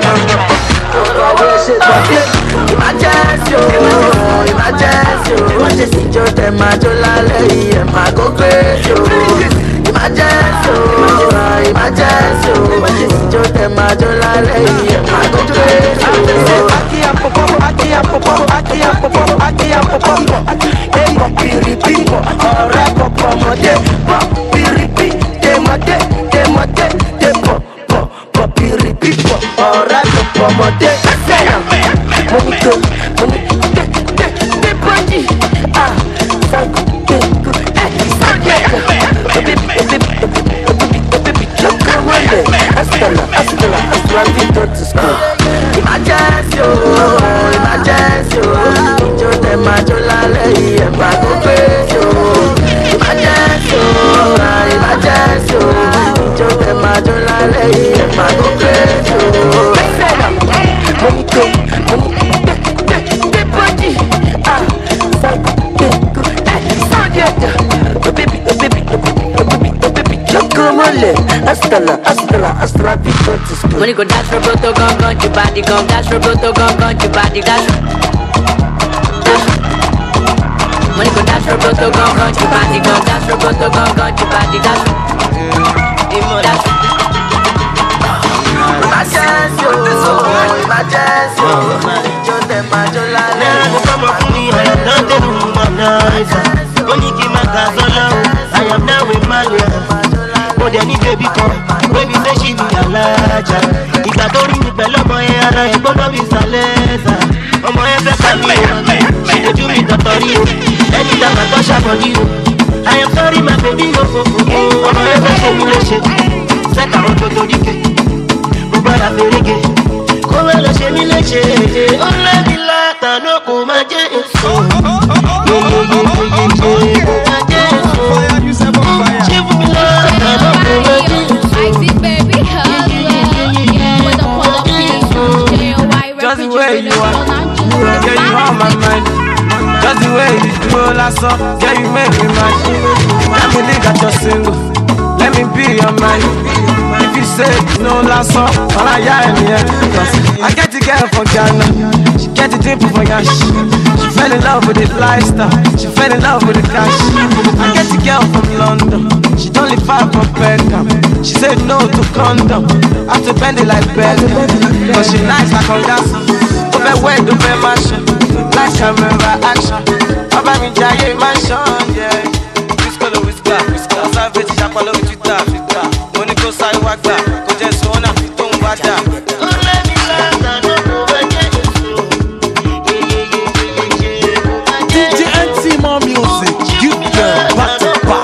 Emergency, emergency. Wọ́n ṣe sí ìjọ tẹ̀ máa jó lálẹ́ yìí ẹ̀ máa go crazy. Emergency, emergency. Wọ́n ṣe sí ìjọ tẹ̀ máa jó lálẹ́ yìí ẹ̀ máa go crazy. Aki apopo, aki apopo, aki apopo, aki apopo. Èyí piripi, ọ̀rẹ́ pọ̀pọ̀ ọmọdé. Pọ̀ piripi, tèmọdé, tèmọdé, tèpọ̀ pọ̀ pọ̀ piripi pọ̀ ọ̀rẹ́ pọ̀pọ̀ ọmọdé. Money go, money go, the body, ah, sango, go, eh, sango, baby, baby, baby, baby, jump away, Astella, Astella, Astella, Vito to school. Emergency, oh, emergency, oh, Ijo te majo lale, iye mago crazy, oh. Emergency, oh, emergency, oh, Ijo te majo lale, iye mago crazy, oh. Money go, money. Astella, Astella, Astella, Vito to school. Money go dash roboto, gun, gun, your body, gun, dash roboto, gun, gun, your body, dash. Money go dash roboto, gun, gun, your body, gun, dash roboto, gun, gun, your body, dash. Dash. Emergency, oh, emergency, oh. Ijo te majo lale. Never come up to me, I am not the womanizer. Only keep my gas alone. I am now with my but then if baby come, baby say she be a larger. Ìgbà tó rí mi pẹ̀lú ọmọ yẹn ara ẹ̀ gbọ́dọ̀ bí sàlẹ́sà. Ọmọ yẹn fẹ́ ká mi o, she dey do me tọ̀tọ̀rí o. Anytime I touch her body o, I am sorry my baby o. Ọmọ yẹn fẹ́ ṣe mi léṣe, sẹ́ka ọ̀dọ̀ tó díke. Mo gbọ́dọ̀ fèrègé, kó má lọ ṣe mi léṣe. Ó lẹ́bi látàná kò má jẹ́ èso. Yeyeyeyeyeye kò má jẹ́ èso. Ṣé fún mi lọ́wọ́? Just the way you are, yeah, you on my mind. Just the way you do last song, yeah, you make me mad. Let me think that you're single, let me be your man. If you say no last song, all I hear in here. I get the girl from Ghana, she get the dimple for Yash. She fell in love with the lifestyle, she fell in love with the cash. I get the girl from London, she don't live far from Beckham. She said no to condom, I have to bend it like Beckham. But she nice like on gas, over way to be mansion, like camera action. Over me giant mansion, yeah. Whisker the whisker, whisker. Savage, Japalo, Twitter, Twitter. Money go side wagba, go just one up, don't wada. D J N T more music, you can back to back.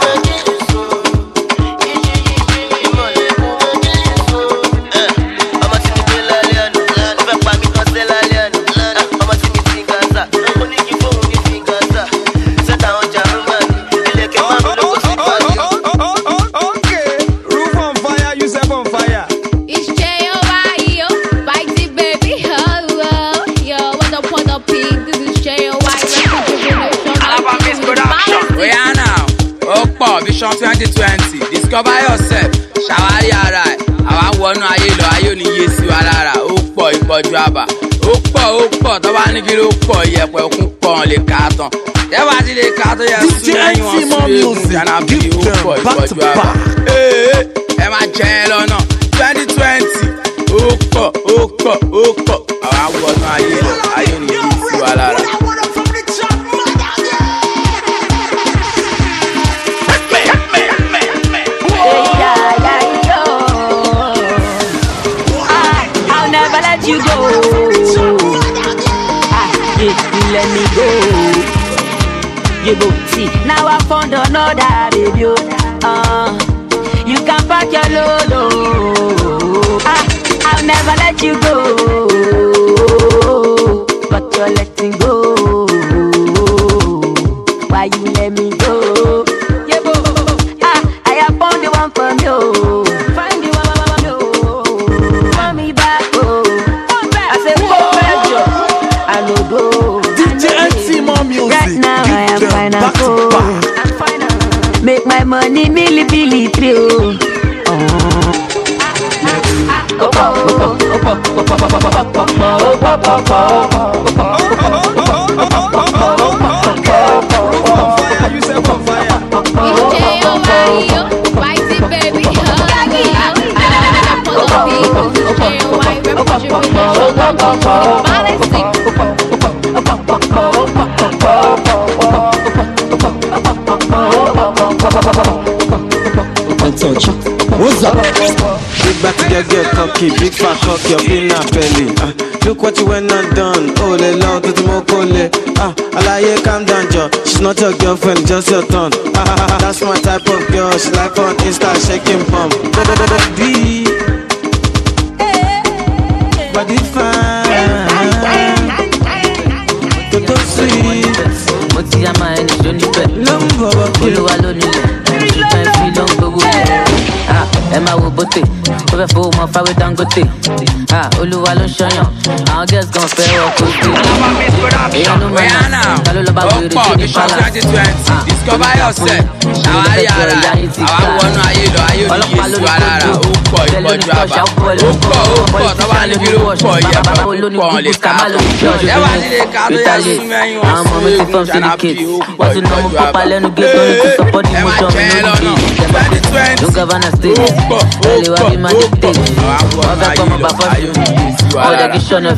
Vision twenty twenty, discover yourself, ṣàwárí ara ẹ̀, àwa ń wọnú ayé lọ, ayé ò ní yé sí wa lára, ó pọ̀ ìpọ̀jù àbá, ó pọ̀ ó pọ̀ tó bá ní kí ló pọ̀ ìyẹ̀pẹ̀ òkun pọ̀ lè ká tán, tẹ́wàá ti lè ká tó yẹ sún lẹ́yìn wọn sún eégún jàǹdàbí ó pọ̀ ìpọ̀jù àbá, ẹ máa jẹ ẹ lọ́nà twenty twenty, ó pọ̀ ó pọ̀ ó pọ̀, àwa ń wọnú ayé lọ, ayé ò ní yé sí wa lára. You go, ah, yeah, you let me go. You go, see, now I found another baby. Uh, you can pack your lolo. Ah, I'll never let you go, but you're letting go. Why you let me go? Yeah, bo. Ah, I have found the one from you. Find the one from you. Want me back, oh. I say, oh, pressure. I know go. D J N C more music. Right now I am fine and go. Make my money milli billy through. What's up? Big back to your girl cocky, big fat cock, your peanut belly. Uh, look what you went and done. Oh, the Lord, to the mokole. Ah, Alaye, calm down, Joe. She's not your girlfriend, just your turn. Ah, ah, ah, that's my type of girl. She like on Insta, shaking bum. Baby, body fine, toto sweet. Moti ama ẹni tó níbẹ̀. Olúwa ló nílẹ̀. Ṣùgbọ́n ìfi ló ń gbowó lẹ̀. Ẹ máa wo bóté, ó fẹ́ fowó mọ fáwé Dangote. Olúwa ló ń ṣọyàn, àwọn girls gan fẹ́ wọ kó gbé. Èèyàn ló máa nà, ta ló lọ bá wèrè tó ní palace. Discover yourself, àwọn ayé ara rẹ̀, àwọn wọnú ayé lọ, ayé òní yé su ara rẹ̀, ó pọ̀ ìpọ̀jù àbá. Ó pọ̀, ó pọ̀, tọ́ba ní kí ló pọ̀ yẹ pọ̀, ó pọ̀ lè ká tó. Ẹ wá nílé ká tó yẹ sún mẹ́yìn wọn sí eégún jàǹdàbí, ó pọ̀ ìpọ̀jù àbá. Ẹ máa jẹ́ ẹ lọ́nà, twenty twenty, ó pọ̀, ó pọ̀, àwọn wọnú ayé lọ, ayé òní yé su ara rẹ̀.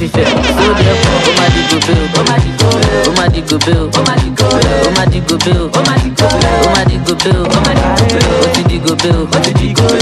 Ó má di gòbé o, ó má di gòbé o, ó má di gòbé o, ó má di gòbé o, ó má di gòbé o, ó má di gòbé o, ó ti di gòbé o, ó ti di gòbé o,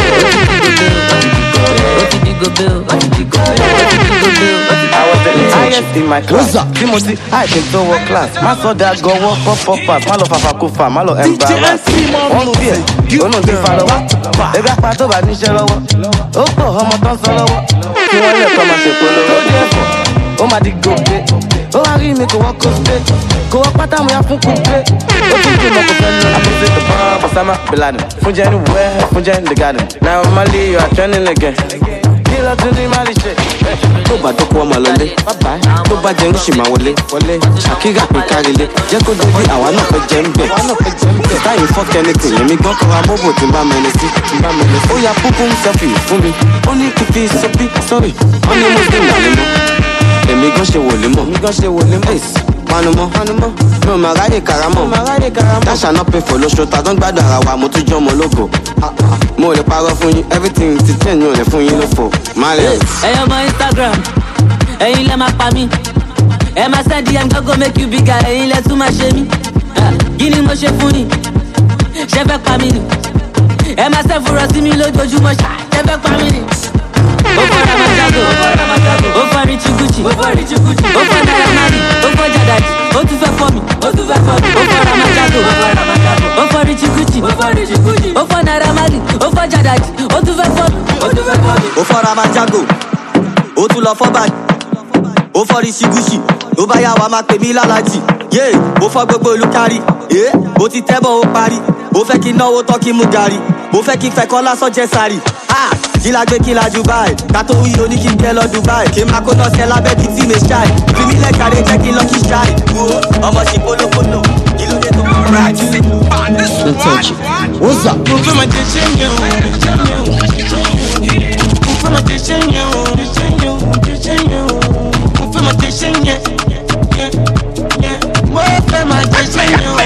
ó ti di gòbé o, ó ti di gòbé o, ó ti di gòbé o, ó ti di gòbé o, ó ti di gòbé o. I was the highest in my class. Timothy, I can do work class. My son that go work up up pass. Malo fafa kufa, malo embarrass. One fear, you know the follow. Every part of an issue. Oh, homo ton solo. You want to come and say polo. Oh, my dig go play. Oh, I really make a walk on stage. Go up at time we have to cook play. Oh, you can make a friend. I'm going to say the bar, Osama Bin Laden. From January, from January, the garden. Now, Mali, you are trending again. Kill up to the Mali shit. Tó bá tó kó ọmọ lọlé, tó bá jẹun ṣì máa wọlé. Àkígà pé kárílé, jẹ́ kó dé bí àwa náà fẹ́ jẹ́ ń bẹ̀. Táyì fọ́kẹ́ ní kò yẹn mi gan kọ́ra mọ́bò tí ń bá mẹ́lẹ̀ sí. Ó ya púpù ń sẹ́fì fún mi, ó ní kí fi sọ́bí sọ́rí, ó ní muslim làlẹ́ mọ́. Èmi gan ṣe wòlé mọ́, èmi gan ṣe wòlé mọ́. Panumọ́, mi ò máa ráyè karamọ́. Dáṣà náà pé fò lóṣù tá a dán gbádùn ara wa, mo tún jọ́ ọmọ ológo. Mo lè parọ́ fún yín, everything ti tẹ̀ ní òní fún yín ló fò. Ẹyọ ọmọ Instagram, ẹ̀yin lẹ máa pa mí. Ẹ máa send D M go make you bigger, ẹ̀yin lẹ tún máa ṣe mí. Kí ni mo ṣe fún ni? Ṣé fẹ́ pa mí ni? Ẹ máa ṣe fúnra sí mi lójoojúmọ́, ṣé fẹ́ pa mí ni? Ó fọ́ Ramajago, ó fọ́ Richie Gucci, ó fọ́ Naira Marley, ó fọ́ Jadaji, ó tún fẹ́ fọ́ mi, ó tún fẹ́ fọ́ mi. Ó fọ́ Ramajago, ó fọ́ Richie Gucci, ó fọ́ Naira Marley, ó fọ́ Jadaji, ó tún fẹ́ fọ́ mi, ó tún fẹ́ fọ́ mi. Ó fọ́ Ramajago, ó tún lọ fọ́ bàjẹ́, ó fọ́ Richie Gucci, ó bá yà wá máa pè mí lálàjì. Yé, ó fọ́ gbogbo ìlú kárí, ó ti tẹ́bọ̀ ó parí, ó fẹ́ kí náwó tán kí mú gàrí, ó fẹ́ kí fẹ́ kọ́ lásán jẹ́ sáré. Kí la gbé kí la Dubai, ká tó wí oní kí n jẹ́ lọ Dubai. Kí n máa kó lọ sí ẹ lábẹ́ bíi tí mi ṣáì. Fi mí lẹ́kàrẹ́ jẹ́ kí n lọ kí ṣáì. Ọmọ ṣì polówó kí ló dé tó kọ́ ra jù. What's up? Mo fẹ́ máa jẹ ṣé yẹn o. Mo fẹ́ máa jẹ ṣé yẹn o. Mo fẹ́ máa jẹ ṣé yẹn. Mo fẹ́ máa jẹ ṣé yẹn o.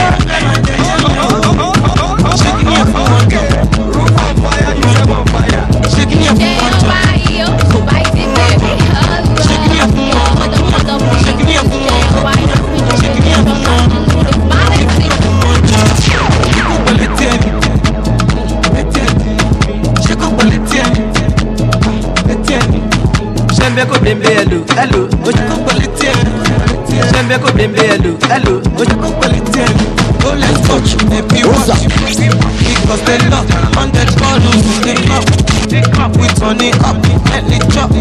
Ṣé kí ni ẹ fún wọn jọ? Shembe ko bembe hello, hello. Ojo ko politi e. Shembe ko bembe hello, hello. Ojo ko politi e. Go let's touch, baby watch. Because they love hundred bottles, they up, they up. We turn it up, let it drop.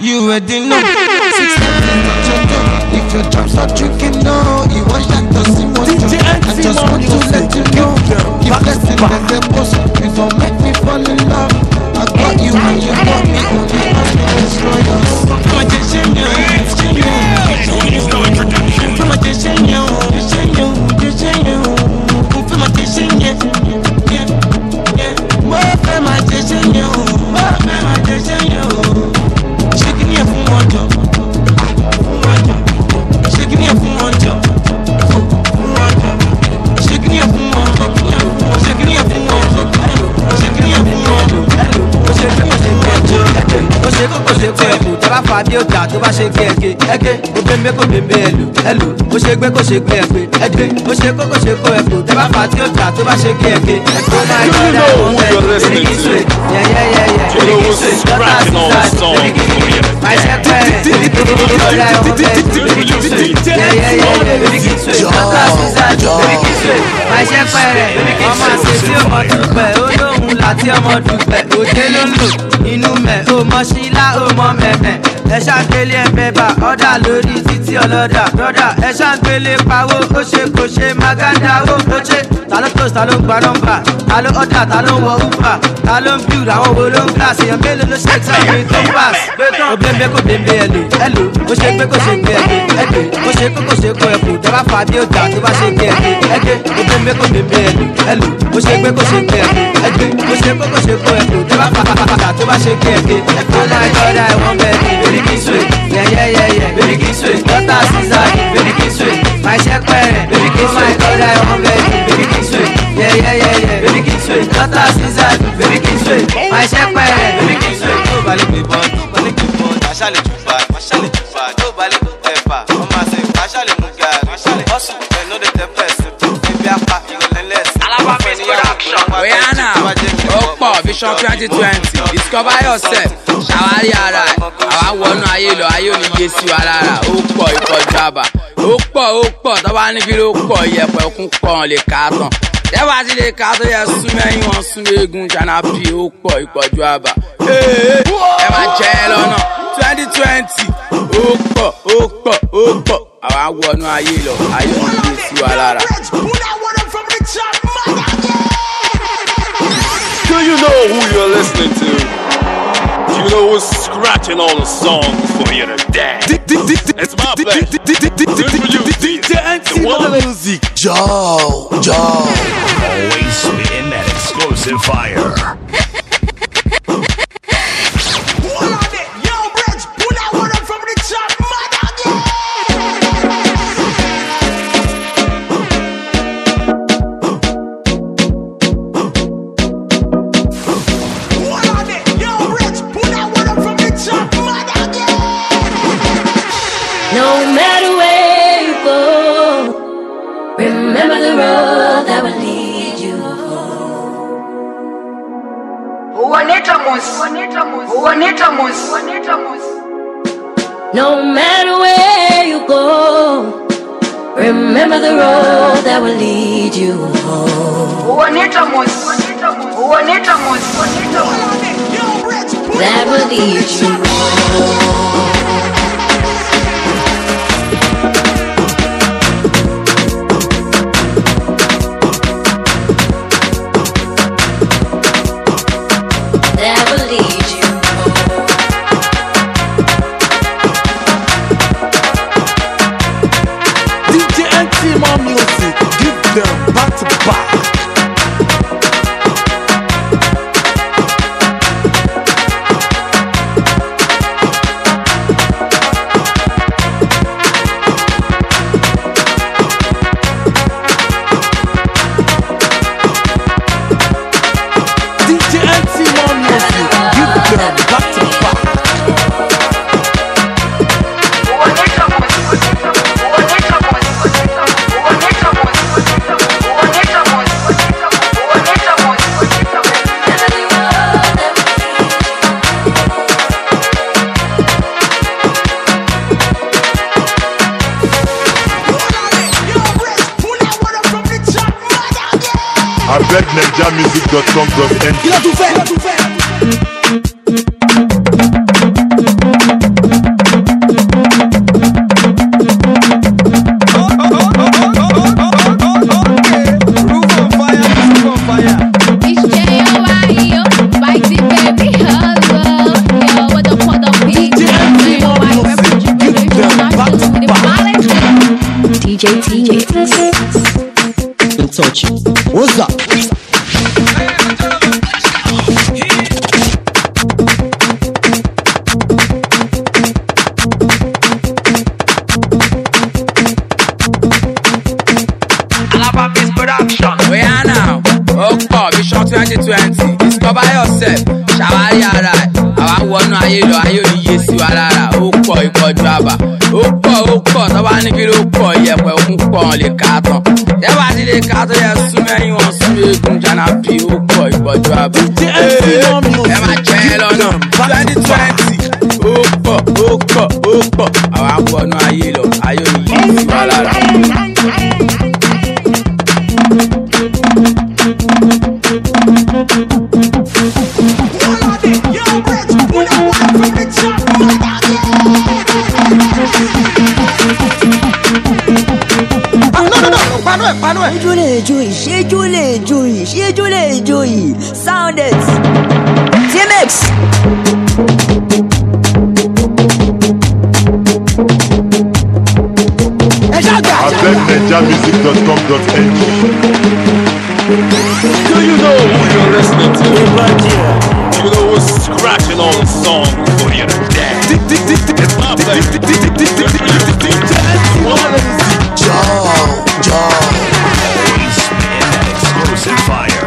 You already know. Six seven not your door. If your drums are tricky, no. You want that to see what you I just want to let you know. Keep blessing and the post. You don't make me fall in love. I got you and you got me. Only us will destroy us. My desenyo, desenyo. My desenyo, desenyo, desenyo. My desenyo, yeah, yeah. More for my desenyo, more for my desenyo. Shaking me up from one job, shaking me up from one job, shaking me up from one job, shaking me up from one job, shaking me up from one job. Ó ṣe kó kó ṣe kó ẹ̀kú tó bá fa bí ó ta tó bá ṣe gbé ẹ̀gẹ́ ẹ̀gẹ́ ó bẹ́ẹ̀ kó bẹ́ẹ̀ ẹ̀lú ẹ̀lú ó ṣe gbé kó ṣe gbé ẹ̀gbẹ́ ẹ̀gbẹ́ ó ṣe kó kó ṣe kó ẹ̀kú tó bá fa tí ó ta tó bá ṣe gbé ẹ̀gẹ́ ẹ̀kú ó máa yọ ọ́dà ìwọ̀n bẹ́ẹ̀ bẹ́ẹ̀ kí sùn yẹ́yẹ́yẹ́yẹ́ bẹ́ẹ̀ kí sùn lọ́tà sísá bẹ́ẹ̀ kí sùn máa ṣe pẹ́ bẹ́ẹ̀ kí sùn ọ̀dà ìwọ̀n bẹ́ẹ̀ bẹ́ẹ̀ kí sùn yẹ́yẹ́yẹ́yẹ́ bẹ́ẹ̀ kí sùn lọ́tà sísá bẹ́ẹ̀ kí sùn máa ṣe pẹ́ rẹ̀ ọmọ àṣẹ tí ọmọ dúpẹ́ ó lóhun láti ọmọ dúpẹ́ òjé ló ń lò inú mẹ́ ó mọ sílá ó mọ mẹ́mẹ́ ẹ ṣàgbélé ẹ̀fẹ̀ bá ọ̀dà lórí títí ọlọ́dà brọ́dà ẹ ṣàgbélé pawó ó ṣe kò ṣe maganda ó ló ṣe ta ló tó ta ló gba nọ́mbà ta ló ọ̀dà ta ló wọ uber ta ló ń build àwọn wo ló ń glass èèyàn mélòó ló ṣe tán mi tó ń pass ó bẹ́ẹ̀ kó bẹ́ẹ̀ ẹ̀lò ẹ̀lò ó ṣe gbé kó ṣe gbé ẹ̀gbẹ́ ẹ̀gbẹ́ ó ṣe kó kó ṣe kó ẹ̀kú tó bá fa bí ó jà tó bá ṣe gbé ẹ̀gbẹ́ ẹ̀gbẹ́ ó bẹ́ẹ̀ kó bẹ́ẹ̀ ẹ̀lò ẹ̀lò ó ṣe gbé kó ṣe gbé ẹ̀gbẹ́ ẹ̀gbẹ́ ó ṣe kó kó ṣe kó ẹ̀kú tó bá fa fa tó bá ṣe gbé ẹ̀gbẹ́ ẹ̀gbẹ́ ó máa yọ ọ́dà ẹ̀wọ̀n bẹ́ẹ̀ baby kiss way, yeah yeah yeah yeah, baby kiss way, daughter Caesar, baby kiss way, my check pere, baby kiss way, God I want baby, baby kiss way, yeah yeah yeah yeah, baby kiss way, daughter Caesar, baby kiss way, my check pere, baby kiss way. Tó balẹ̀ pé bọ́, tó balẹ̀ pé bọ́, aṣálẹ̀ jù bá, aṣálẹ̀ jù bá, tó balẹ̀ pé ẹ̀fà, ọmọ àṣẹ, aṣálẹ̀ mú gàrí, aṣálẹ̀ bọ́sùn, ẹ̀ ló dé tẹ́ pẹ̀sì, ibi apá, ìrọ̀lẹ́lẹ́sì. Alaba Face Production. Oyana, ó pọ̀ Vision twenty twenty, discover yourself, ṣàwárí ara ẹ̀, àwa wọnú ayé lọ, ayé ò ní gbé sí wa lára, ó pọ̀ ìkọjú àbá, ó pọ̀ ó pọ̀ tó bá ní kí ló pọ̀ ìyẹ̀pẹ̀ òkun pọ̀ lè ká tán. Yẹ́bà ti lè ká tó yẹ sún mẹ́yìn wọn sún léegun ṣáná bí ó pọ̀ ìkọjú àbá. Ẹ máa jẹ́ ẹ lọ́nà twenty twenty, ó pọ̀ ó pọ̀ ó pọ̀, àwa wọnú ayé lọ, ayé ò ní gbé sí wa lára. Do you know who you're listening to? Do you know who's scratching all the songs for you to dance? It's my pleasure to introduce D J the one music. Joe, Joe. Always spitting that explosive fire. No matter where you go, remember the road that will lead you home. No matter where you go, remember the road that will lead you home. That will lead you home. Music, give them back to back. D J N T more music, give them back to back. I beg Ninja Music dot com dot N G. Il a tout fait, il a tout fait. Vision twenty twenty, discover yourself, ṣàwárí ara ẹ̀. Àwa wọnú ayé lọ, ayé ò ní yé sí wa lára. Ó pọ̀ ìpọ̀jù àbá. Ó pọ̀ ó pọ̀ tó bá ní kí ló pọ̀ yẹpẹ̀ òkun pọ̀ lè ká tán. Ẹ bá ti lè ká tó yẹ súnmẹ́yìn wọn sún eégún jàǹdà bí ó pọ̀ ìpọ̀jù àbá. Ẹ máa jẹ́ ẹ lọ́nà twenty twenty. Ó pọ̀ ó pọ̀ ó pọ̀. Àwa wọnú ayé lọ, ayé ò ní yé sí wa lára. Ṣéjú lè jó yìí, ṣéjú lè jó yìí, ṣéjú lè jó yìí, sound it, T-Mix. abeg naija music dot com dot n g. Do you know who you're listening to? You know who's scratching on the song for you to dance? It's my pleasure. Joe, Joe, spin that explosive fire.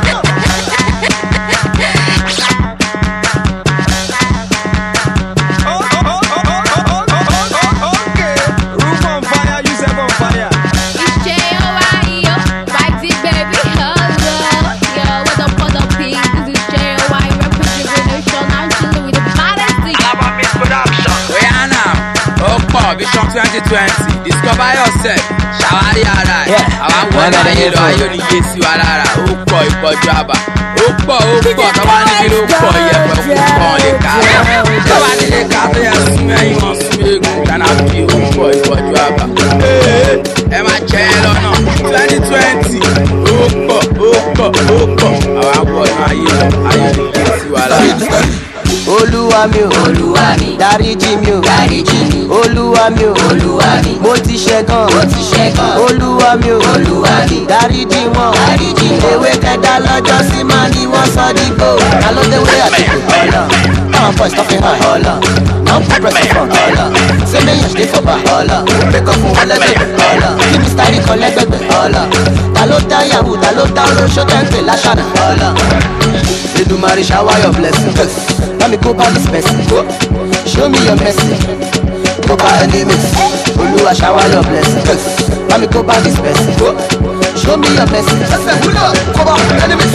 Vision twenty twenty, discover yourself, ṣàwárí ara ẹ̀. Àwa wọnú ayé lọ, ayé ò ní yé sí wa lára. Ó pọ̀ ìpọ̀jù àbá. Ó pọ̀ ó pọ̀ tó bá ní kí ló pọ̀ yẹpẹ̀ òkun pọ̀ lè ká tán. Tó bá ní lè ká tó yẹ súnmẹ́yìn wọn sún eégún jàǹdà bí ó pọ̀ ìpọ̀jù àbá. Ẹ máa jẹ́ ẹ lọ́nà twenty twenty. Ó pọ̀ ó pọ̀ ó pọ̀. Àwa wọnú ayé lọ, ayé ò ní yé sí wa lára. Olúwa mi o, Olúwa mi, dáríjì mi o, dáríjì mi, Olúwa mi o, Olúwa mi, mo ti ṣẹ̀gàn, mo ti ṣẹ̀gàn, Olúwa mi o, Olúwa mi, dáríjì wọn, dáríjì wọn, ewé kẹta lọ́jọ́ sí máa ní wọ́n sọ dígbò, alódéwé àtìkù ọ̀lọ́, táwọn boys tó fi hàn ọ̀lọ́, náà progress fún ọ̀lọ́, sẹ́mi yàn ṣe fọ́ba ọ̀lọ́, break up fún wọn lẹ́gbẹ̀gbẹ̀ ọ̀lọ́, kí mi sáré kan lẹ́gbẹ̀gbẹ̀ ọ̀lọ́, ta ló dá yahoo, ta ló dá olóṣó tẹ́ǹpẹ̀ láṣànà ọ̀lọ́. Edumare shower your blessing. Let me go by this person. Show me your mercy. Go by enemies. Oluwa shower your blessing. Let me go by this person. Show me your mercy. Go by enemies.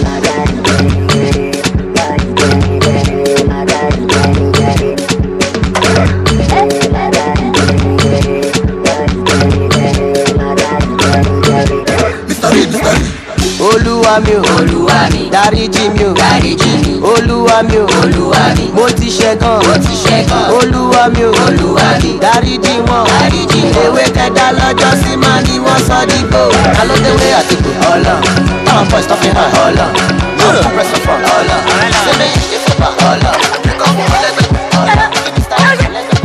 Olúwa mi o, Olúwa mi, dáríjì mi o, dáríjì mi, Olúwa mi o, Olúwa mi, mo ti ṣẹ̀gàn, mo ti ṣẹ̀gàn, Olúwa mi o, Olúwa mi, dáríjì wọn, dáríjì wọn, ewé kẹta lọ́jọ́ sí máa ní wọ́n sọ dígbò, alódéwé àtìkù ọ̀lọ́, táwọn boys tó fi hàn ọ̀lọ́, náà fún pẹ̀sọ̀ fún ọ̀lọ́, sẹ́mi ìṣe fún ọ̀lọ́, kọ́ fún ọlẹ́gbẹ̀ẹ́ ọ̀lọ́, kí mi sáré ọ̀lẹ́gbẹ̀ẹ́ ọ̀lọ́.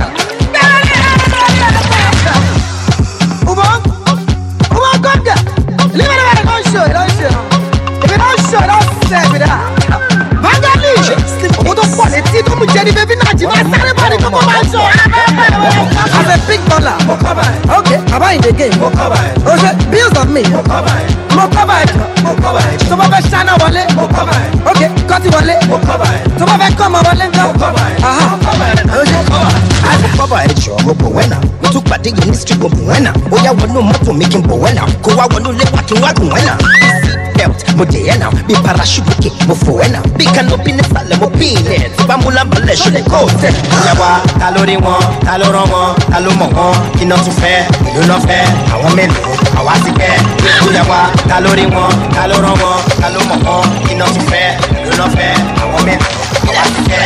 Jerry baby na jiba sare body come on my show. I'm a big baller. Okay, am I in the game? Okay, bills of me. Mo cover it. So mo fẹ́ ṣáná wọlé. Okay, kọ́tí wọlé. So mo fẹ́ kọ́ ọmọ wọlé ńlá. Aha. Okay. Baba ẹ̀jọ̀ mo bò wẹ́nà. Mo tún pàdé yìí ní street mo bò wẹ́nà. Ó yá wọnú mọ́tò mi kí n bò wẹ́nà. Kó wá wọnú lẹ́wà kí n wá gùn wẹ́nà. Belt mo dé ẹ̀ náà. Bí parachute kè mo fò wẹ́nà. Bí canopy ní sàlẹ̀ mo pín in ẹ̀. Tí bá mú lábàlẹ̀ ṣọlẹ̀ kó tẹ̀. Ìyá wa ta ló rí wọn? Ta ló rán wọn? Ta ló mọ̀ wọn? Kí náà tún fẹ́? Ìlú náà fẹ́? Àwọn mélòó? Àwa ti pẹ́. Ìyá wa ta ló rí wọn? Ta ló rán wọn? Ta ló mọ̀ wọn? Kí náà tún fẹ́? Ìlú náà fẹ́? Àwọn mélòó? Àwa ti pẹ́.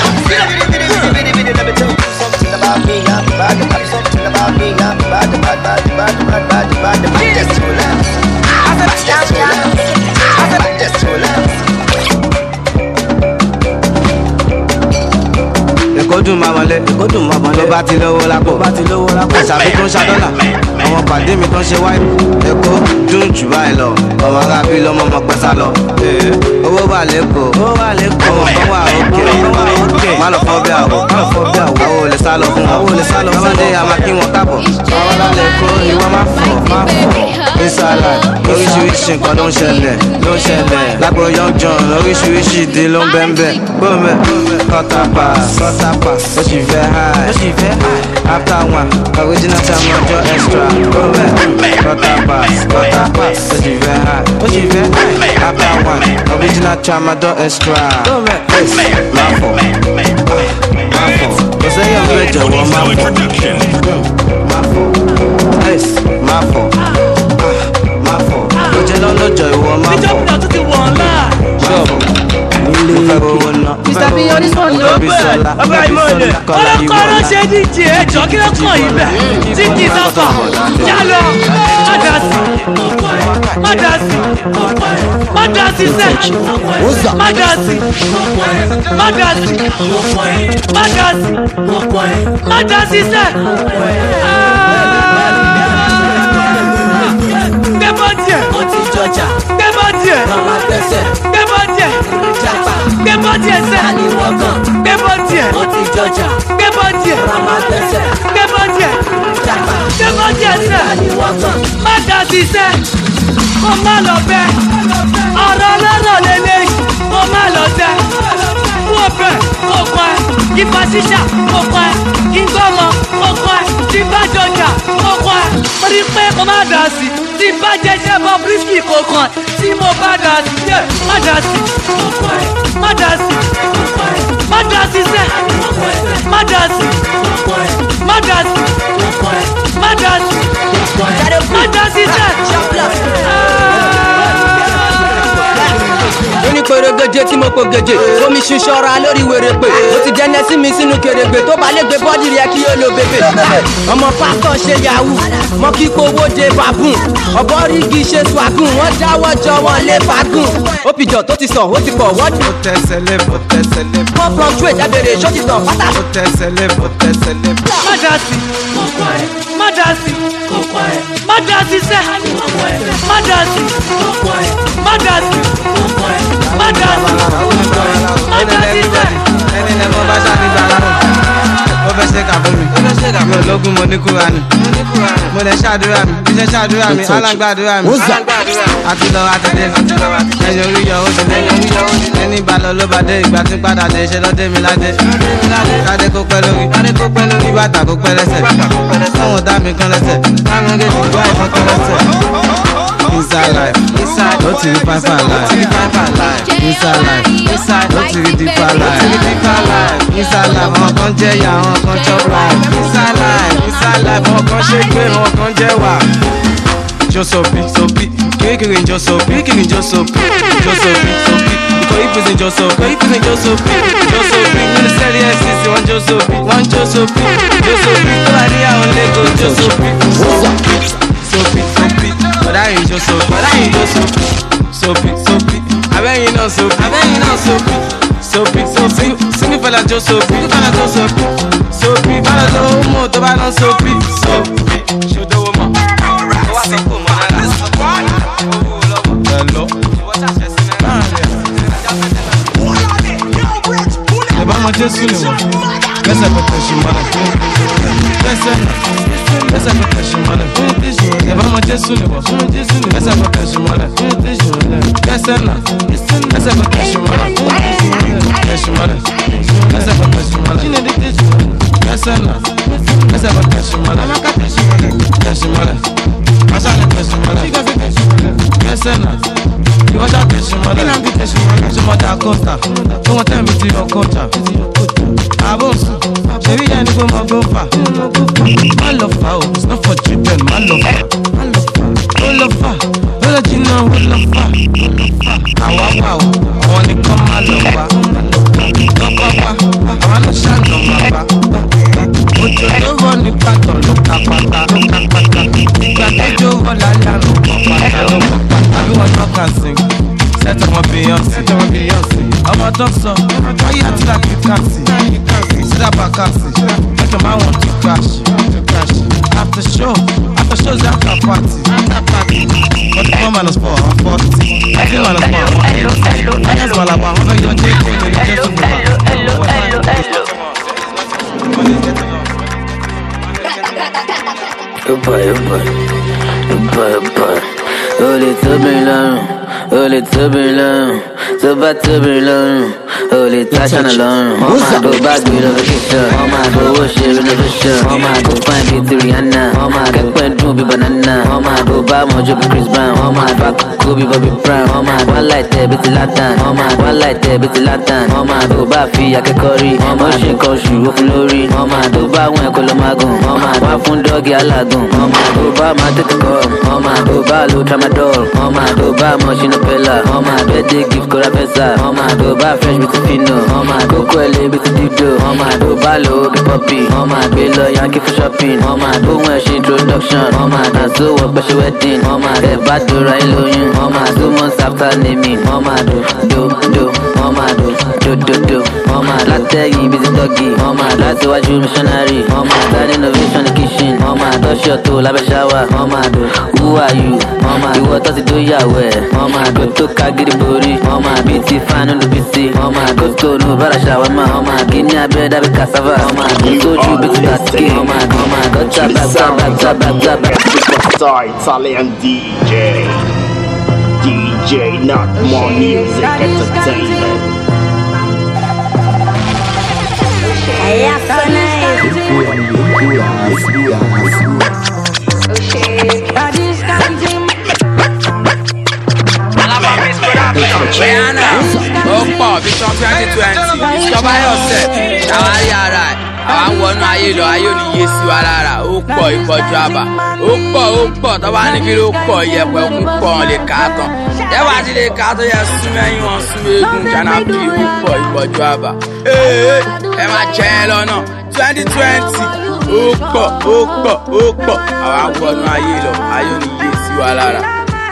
Something about me, I'm bad, bad, something about me, I'm bad, bad, bad, bad, bad, bad, bad, bad, just too loud. Just too loud. Just too loud. Èkó dùn máa wọlé, Èkó dùn máa wọlé. Tó bá ti lówó lápò, bá ti lówó lápò. Àṣàbí tó ń ṣàdọ́là, àwọn pàdé mi tó ń ṣe wáyé. Èkó dùn jù báyìí lọ, ọmọ arábí lọ́mọ ọmọ pẹ́sà lọ. Owó wà lẹ́kọ̀ọ́, owó wà lẹ́kọ̀ọ́. Ọmọ kan wà òkè, má lọ fọ́ bí àwọ̀, má lọ fọ́ bí àwọ̀. Àwọn olè sá lọ fún wọn, àwọn olè sá lọ fún wọn. Ọmọdé àmà kí wọn kábọ̀. Àwọn lálẹ́ kó ìwọ má fọ̀, má fọ̀. Inside life, oríṣiríṣi. oríṣiríṣi nǹkan ló ń ṣẹlẹ̀ ló ń ṣẹlẹ̀ lágbo young john oríṣiríṣi ìdí ló ń bẹ́ńbẹ́ gbọ́mẹ̀ quarter pass quarter pass ó sì fẹ́ high ó sì fẹ́ high after one original time ọjọ́ extra gbọ́mẹ̀ quarter pass quarter pass ó sì fẹ́ high ó sì fẹ́ high after one original time ọjọ́ extra gbọ́mẹ̀ face máa fọ̀ máa fọ̀ kò sẹ́yìn ọ̀gbẹ́ jọ̀wọ́ máa fọ̀ máa fọ̀ face máa fọ̀ máa fọ̀ ó jẹ́ lọ́lọ́jọ́ ìwọ máa fọ̀. ìjọba tó ti wọ̀ ọ́nà. Mister Beyond this one no bad. Ọba ìmọ̀lẹ̀. Ọlọ́kọ́rọ́ ṣe díje ẹjọ́ kí ló kàn yín bẹ̀. Títí sáfà. Jálọ. Mádàsí. Mádàsí. Mádàsí sẹ́. Mádàsí. Mádàsí. Mádàsí. Mádàsí sẹ́. Gbẹ́bọ̀ díẹ̀. Ó ti jọjà. Gbẹ́bọ̀ díẹ̀. Màmá gbẹ́sẹ̀. Gbẹ́bọ̀ díẹ̀. Jàpá. Gbẹ́bọ̀ díẹ̀ sẹ́. Àníwọ̀gàn. Gbẹ́bọ̀ díẹ̀. Ó ti jọjà. Gbẹ́bọ̀ díẹ̀. Màmá gbẹ́sẹ̀. Gbẹ́bọ̀ díẹ̀. Jàpá. Gbẹ́bọ̀ díẹ̀ sẹ́. Àníwọ̀gàn. Mádàsí sẹ́. Kó má lọ bẹ́. Ọ̀rọ̀ lọ́rọ̀ lélẹ́yìn. Kó má lọ tẹ́. Wọ́n bẹ̀ kó kọ́ ẹ. Ìfà ṣíṣà kó kọ́ ẹ. Ìgbọ́mọ kó kọ́ ẹ. Tìbá jọjà kó kọ́ ẹ. Mo rí pé kó má dà sí. Tí bá jẹjẹ bọ bírísì kò kàn tí mo bá dà sí yẹ má dà sí má dà sí má dà sí sẹ má dà sí má dà sí má dà sí má dà sí sẹ. oníperegeje tí mo po geje omi ṣiṣọra lórí wèrèpè ó ti jẹ́ nẹ́sí mi sínú kèrègbè tó bá lè gbé bọ́ọ̀dì rẹ̀ kí yóò lo bèbè ọmọ pásítọ̀ ṣe yahoo mọ kí kówó de babun ọ̀bọ rígi ṣe swagun wọ́n dáwọ́ jọ wọn lé fagùn ó pìjọ tó ti sàn ó ti pọ̀ wọ́ọ̀dù. ó tẹsẹ̀ lé ó tẹsẹ̀ lé. wọ́n fluctuate ẹ̀bẹ̀rẹ̀ ṣó ti tàn pátá. ó tẹsẹ̀ lé ó tẹsẹ̀ lé. Mádàsí. Mádàsí. Mádàsí sẹ́. Mádàsí. Mádàsí. Mádàsí. Mádàsí sẹ́. ẹni lẹ́nu bá ṣáàbí gbà lárùn ó fẹ́ ṣe kà fún mi mi ò lógún mo ní kúra ni mo lè ṣàdúrà mi bí ṣe ṣàdúrà mi alágbàdúrà mi àti lọ àti dé ẹ̀yìn orí yọ ó ti dé ẹni ìbàlọ́ ló bá dé ìgbà tí padà dé ṣe lọ́dé mi ládé ládé kó pẹ́ lórí kí bàtà kó pẹ́ lẹ́sẹ̀ fún ọ̀dà mi kan lẹ́sẹ̀ láwọn gèdè ìgbà ìfọ́n kan lẹ́sẹ̀. Inside life, inside, no to the piper life, inside life, inside, no to the deeper life, inside life, wọn kan jẹ ya, wọn kan chop life, inside life, inside life, wọn kan ṣe pé wọn kan jẹ wà. Jọ sopi, sopi, kékeré jọ sopi, kékeré jọ sopi, jọ sopi, sopi, ikọ̀ ìpèsè jọ sopi, ìpèsè jọ sopi, jọ sopi, nínú sẹ́rí F C C wọ́n jọ sopi, wọ́n jọ sopi, jọ sopi, tó bá ní àwọn lẹ́kọ̀ọ́ jọ sopi, sopi, sopi, sopi. Bọ̀dá yìí jó sopi, bọ̀dá yìí jó sopi, sopi, sopi, abẹ́yìn náà sopi, abẹ́yìn náà sopi, sopi, sopi, sinmi fẹ́lá jó sopi, sinmi fẹ́lá jó sopi, sopi, bálọ̀ tó ń mú tó bá náà sopi, sopi, ṣòdòwò mọ̀, ó wá sọ fún mọ̀ náà láti sọ owó lọ́wọ́, ẹ̀lọ́, ẹ̀bá ọmọ Jésù ni wọ́n, lẹ́sẹ̀ pẹ̀tẹ̀ ṣì mọ́ náà, lẹ́sẹ̀ lẹ́sẹ̀ pẹ̀tẹ̀ ṣì mọ́ náà, ẹ̀bá ọmọ Jésù ni wọ́n, lẹ́sẹ̀ pẹ̀tẹ̀ ṣì mọ́ náà, lẹ́sẹ̀ náà, lẹ́sẹ̀ pẹ̀tẹ̀ ṣì mọ́ náà, ṣì mọ́ náà, lẹ́sẹ̀ pẹ̀tẹ̀ ṣì mọ́ náà, lẹ́sẹ̀ náà, lẹ́sẹ̀ pẹ̀tẹ̀ ṣì mọ́ náà, ṣì mọ́ náà, asálẹ̀ pẹ̀tẹ̀ ṣì mọ́ náà, lẹ́sẹ̀ náà, ìwọ́jà pẹ̀tẹ̀ ṣì mọ́ náà, ṣì mọ́ dà kọ́ta, fún wọn tẹ́ mi ti yọ kọ́ta. Àbòsùn, ṣèbí yẹn ni kò mọ gbó fà. Má lọ fà o, it's not for children, má lọ fà. Ó lọ fà, ó lọ jìnnà, ó lọ fà. Àwa wà o, àwọn nìkan má lọ wá. Lọ́kọ́ wá, àwa lọ ṣàánú máa bá. Òjò tó rọ̀ ní pàtó ló ka pátá, ló ka pátá. Ìgbà tó jó rọ̀ lálẹ́ àná kọ̀ pátá, ló kọ̀ pátá. Àbí wọn náà kà sí. Set ọmọ Beyonce, ọmọ tó sọ, ayé àti láti kàsì, sídàbà kàsì, mẹ́jọ máa wọ̀n to crash, after show, after show is after party, forty-four minus four, forty, eighteen minus four, one eighty, minus one like one hundred, yóò jẹ́ kó lè jẹ́ tó gbà. Goodbye, goodbye, goodbye, goodbye. Holy to be long, holy to be long, so bad to be long. Holy touch on alone. Mama go back with a vacation. Mama go worship in the vision. Mama go find beauty Rihanna. Mama go find Ruby Banana. Mama go buy more job Chris Brown. Mama back Kobe Bobby Brown. Mama one light there, bitty Latin. Mama one light there, bitty Latin. Mama go buy fee I can curry. Mama she call shoe of glory. Mama go buy one Kolomagun. Mama buy fun doggy alagun. Mama go buy my tete come. Mama go buy low tramadol. Mama go buy machine pella. Mama birthday gift Kora Pesa. Mama go buy fresh with Fino, mama go quelle with the dido, mama go ballo, the puppy, mama go Yankee for shopping, mama go when she introduction, mama dance so what but she wedding, mama the bad do right low, mama two months after naming, mama do do do, mama do do do do, mama latte you busy doggy, mama latte watch you missionary, mama that innovation in the kitchen, mama touch your toe lave shower, mama do who are you, mama you what does it do ya wear, mama go to Kagiri booty, mama beauty fan on the B C, mama go to no bara shawarma, mama give me a bread with cassava, mama go to you bitch that skin, mama mama go tap tap tap tap tap tap. Superstar Italian D J, D J not more music entertainment. Rihanna, Opo, Vision twenty twenty, discover yourself, ṣàwárí ara ẹ̀, àwa ń wọnú ayé lọ, ayé ò ní yé sí wa lára, ó pọ̀ ìpọ̀jù àbá, ó pọ̀ ó pọ̀, tó bá ní kí ló pọ̀ ìyẹ̀pẹ̀ òkun pọ̀ wọn lè ká tán, tẹ́wàá ti lè ká tó yẹ súnmọ́ ẹ̀yìn wọn súnmọ́ eégún jàǹdàbí ó pọ̀ ìpọ̀jù àbá, ẹ máa jẹ́ ẹ lọ́nà twenty twenty, ó pọ̀ ó pọ̀ ó pọ̀, àwa ń wọnú ayé lọ, ayé ò ní yé sí wa lára.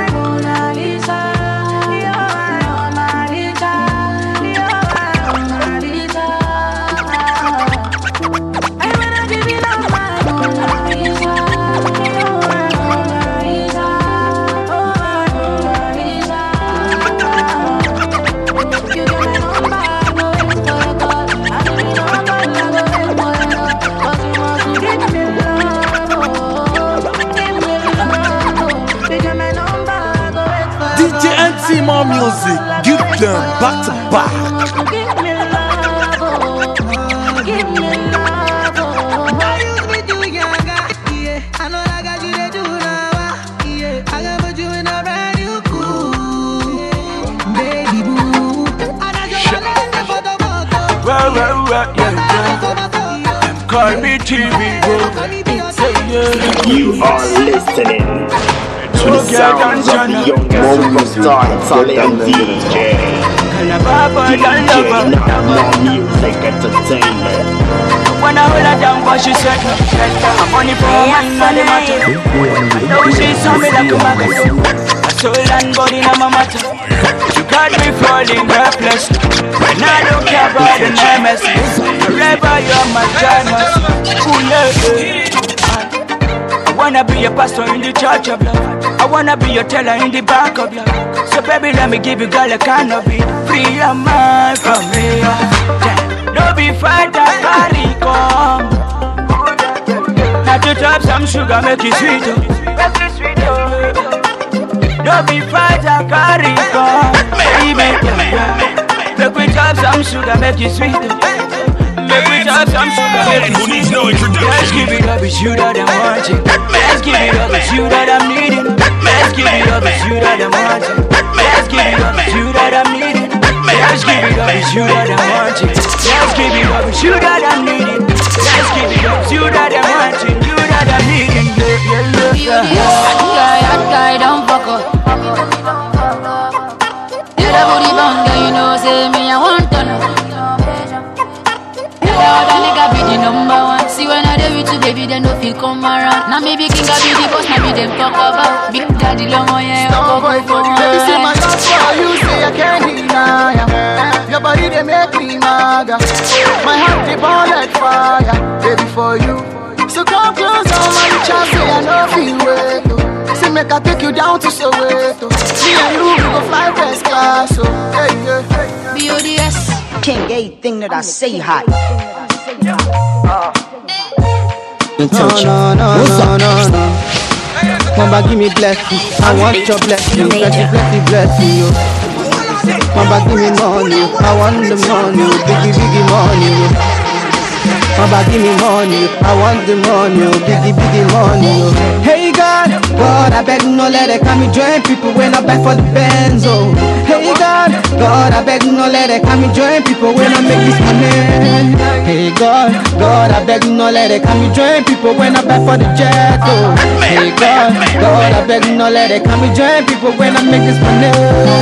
More music, give them back to back. Give me love, oh, give me love, oh. Why you me do younger? Yeah, I know I got you to do now. Yeah, I got put you in a brand new cool, baby boo. I got your money for the photo. Well, well, well, yeah, yeah. Call me T V, bro. You are listening to the sounds of the youngest superstar Italian D J, D J not more music entertainment. When I hold her down, but she said, I'm only for a man, not the matter. I know she saw me like a magazine. My soul and body, now my matter. You got me falling helpless, and I don't care about the nemesis. Forever you're my genius. Ooh, yeah. I wanna be a pastor in the church of love. I wanna be your teller in the back of love. So baby, let me give you girl a kind of it. Free your mind from me. Yeah. Don't be frightened, carry come. Now to drop some sugar, make it sweet. Make it sweet. Don't be frightened, carry come. Baby, yeah. Make we drop some sugar, make it sweet. Make we drop some sugar, make it sweet. Let's give it up, it's you that I'm watching. Let's give it up, it's you that I'm needing. Let's give it up, it's you that I'm watching. Let's give it up, it's you that I'm needing. Let's give it up, it's you that I'm watching. Let's give it up, it's you that I'm needing. Let's give it up, it's you that I'm watching. You that I'm needing. Yeah, yeah, yeah. Hot guy, hot guy, don't fuck up. You the booty banga, you know, say me I want to know. Other nigga be the number one. See when I do with you, baby, they no feel come around. Now maybe king I be the boss, now be them talk about. Big daddy long on yeah, Star boy for the baby, say my love for you, say I can't deny ya. Your body they make me maga. My heart they burn like fire, baby for you. So come close on my chance, say I know feel wait. Say make I take you down to Soweto. Me and you we go fly first class, so hey yeah. B O D S. King, everything that I say hot. No, no, no, no, no, no. Mama give me blessing, I want your blessing, blessing, blessing, blessing, yo. Mama give me money, I want the money, biggie, biggie money, yo. Mama give me money, I want the money, biggie, biggie money, yo. Hey God, God, I beg no let it come me join people when I back for the Benz, oh. Hey God, God, I beg no let it come me join people when I make this money. Hey God, God, I beg no let it come me join people when I back for the jet, oh. Hey God, God, I beg no let it come me join people when I make this money.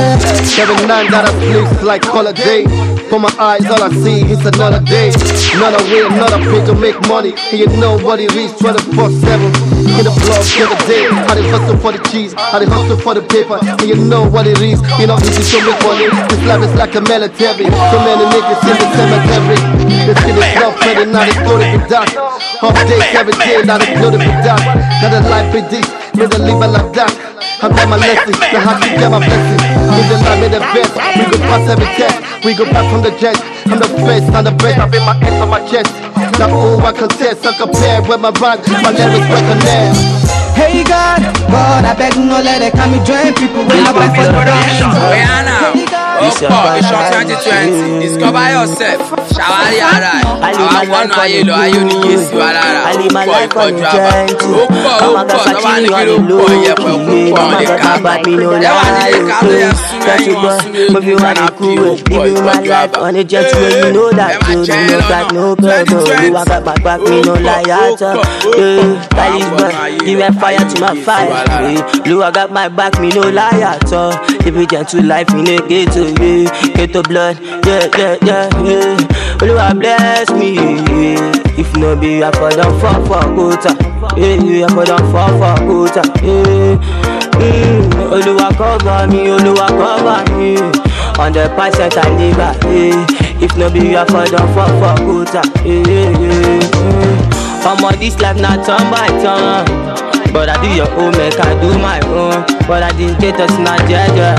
Seven nine that I sleep like holiday. For my eyes, all I see is another day. Another way, another pay to make money. And you know what it is, twenty-four seven. In the blog every day. How they hustle for the cheese, how they hustle for the paper. And you know what it is, you know this is so make money. This life is like a military. So many niggas in the cemetery. This shit is love, but now it's loaded with that. Half days every day, now it's loaded with that. Now the life is this, may the live it like that. I'm not my lesson, now how to get my blessing. With the life in the best, we go pass every test. We go back from the jet. I'm the best, I'm the best. I feel my hands on my chest. Now who I contest, I compare with my rhyme. My lyrics recognize. Hey God, God, I beg no let it come me join people when I back for the dance. We are now. Opo Vision twenty twenty. Discover yourself. Shawari ara. Àwa wọnú ayé lọ, ayé òní Jésù alára. Opo ìpọ̀jù àbá. Opo opo tọ́ba ní kí ló pọ̀ yẹpẹ̀ òkú pọ̀ ní ká. Yẹ́wà ní ilé ká ló yẹ súnmọ́ ẹ̀yìn wọn súnmọ́ ẹ̀yìn wọn náà fi opo ìpọ̀jù àbá. On a jet where you know that you no got no purple. You walk up my back, me no lie at all. Yeah, Talisman, give me fire to my fire. Yeah, you I got my back, me no lie at all. If you gentle life, me no get to yeah, get to blood. Yeah, yeah, yeah, yeah. You I bless me. Yeah. If no be, I for them fall for quota. Yeah, I for them fall for quota. Yeah. Mm, Oluwa cover me, Oluwa cover me. Hundred percent I live eh. If no be you for the fuck for quota eh. I'm on this life not turn by turn. But I do your own, make I do my own. But I didn't get us not judge.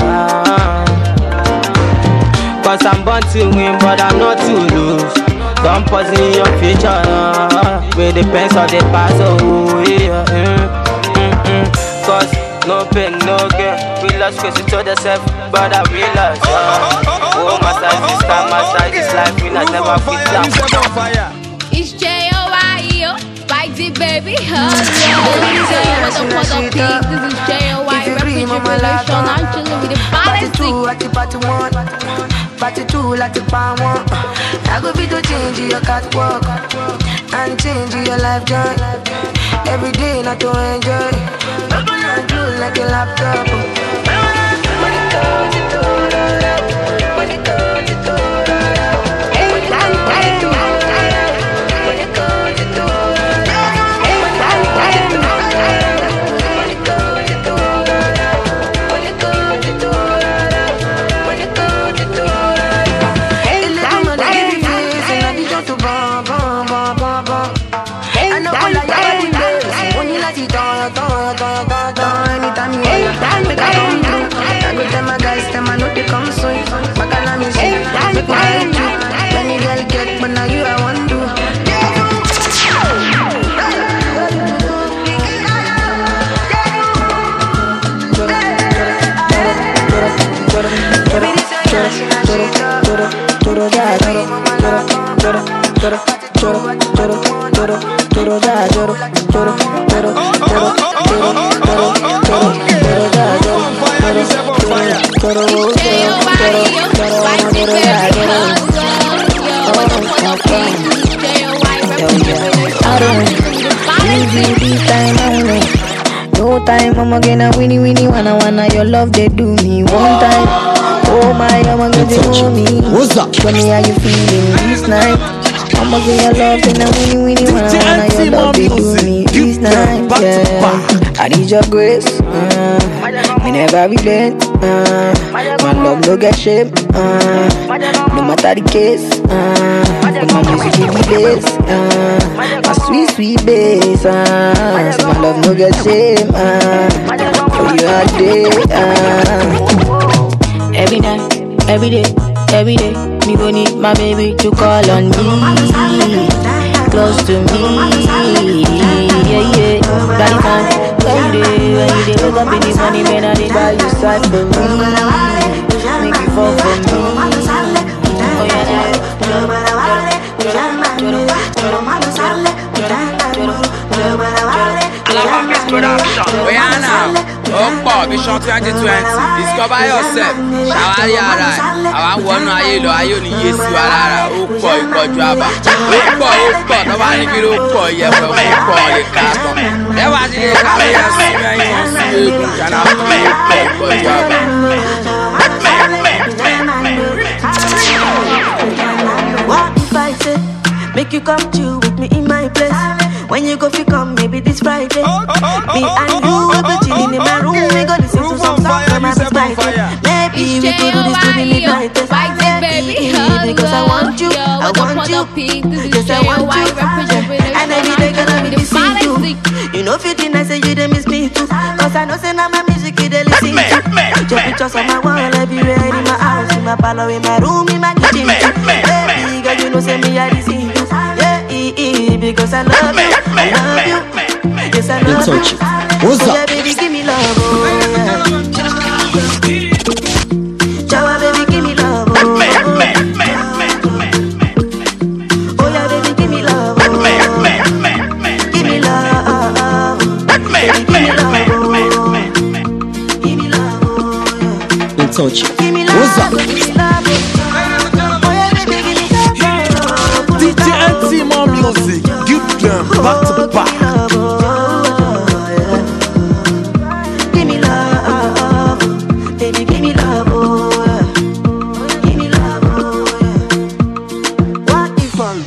Cause I'm born to win, but I'm not to lose. Don't pause in your future uh, with the pens of the past, oh yeah. Mm, mm, mm. Cause no pain, no gain. We lost cause you told yourself, but I realized uh, oh, master, sister, master, this life we not never fit down. It's J O I O, Bikesy baby, huh? Yeah, with the mother pig. This is J O I representation. I'm chilling with the balance. Party one, party two, like the power one. I go be to change your catwalk and change your life joy. Every day not to enjoy. Open and close like a laptop. When it goes, it goes, when it goes, it goes. When it goes, it goes. Time, I'm gonna winnie winnie wanna wanna your love they do me one time. Oh my, I'm gonna do me. What's up? Tell me how you feeling this night. I'm gonna get your love and I'm winnie winnie wanna wanna your love they do me this night. Yeah, I need your grace. Uh, me never relent. Uh, my love no get shame. Uh, no matter the case. Uh, my music give me bass. Uh, my sweet sweet bass. Uh, so my love no get shame. Uh, for you all day. Uh, every night, every day, every day, me go need my baby to call on me. close to me. Yeah, yeah. Got it on. When you do, when you do, wake up in the morning, man, I did buy you side for me. Make you fall for me. Oh yeah, Oya now, ọ̀pọ̀ Vision twenty twenty, discover yourself, ṣàwárí ara ẹ̀, àwa ń wọnú ayé lọ, ayé ò ní yé sí wa lára, ó pọ̀ ìpọ̀jù àbá, ó pọ̀ ó pọ̀, tọ́ba ní kí ló pọ̀ ìyẹ̀pẹ̀ ó pọ̀ lè ká tán, ẹwà ti lè ká lóye sí mẹ́yìn wọn sí eégún, jàǹdà fún mi ó pọ̀ ìpọ̀jù àbá. What if I say, make you come chill with me in my place? When you go fi come, maybe this Friday. Me and you will be chilling in my room. We go listen to some songs from my Friday. Maybe we could do this to the midnight test. Baby, because I want you, I want you. Yes, I want you. And every day gonna be missing you. You know, fifteen I say you they miss me too. Cause I know say now my music you they listen to. Just pictures on my wall everywhere, in my house, in my parlor, in my room, in my kitchen. Baby, girl, you know say me I listen to. Because I love you, I love you. Yes, I love you. What's up? Yeah, baby, give me love, oh yeah. Jawa, baby, give me love, oh yeah. Oh yeah, baby, give me love, oh give me love, baby, give me love, oh give me love, oh yeah. Don't touch it. Give me love, what's up? Give me love, oh yeah, baby, give me love. D J N T more music. Back to back. Give me love, baby, give me love, oh, give me love, oh, what if I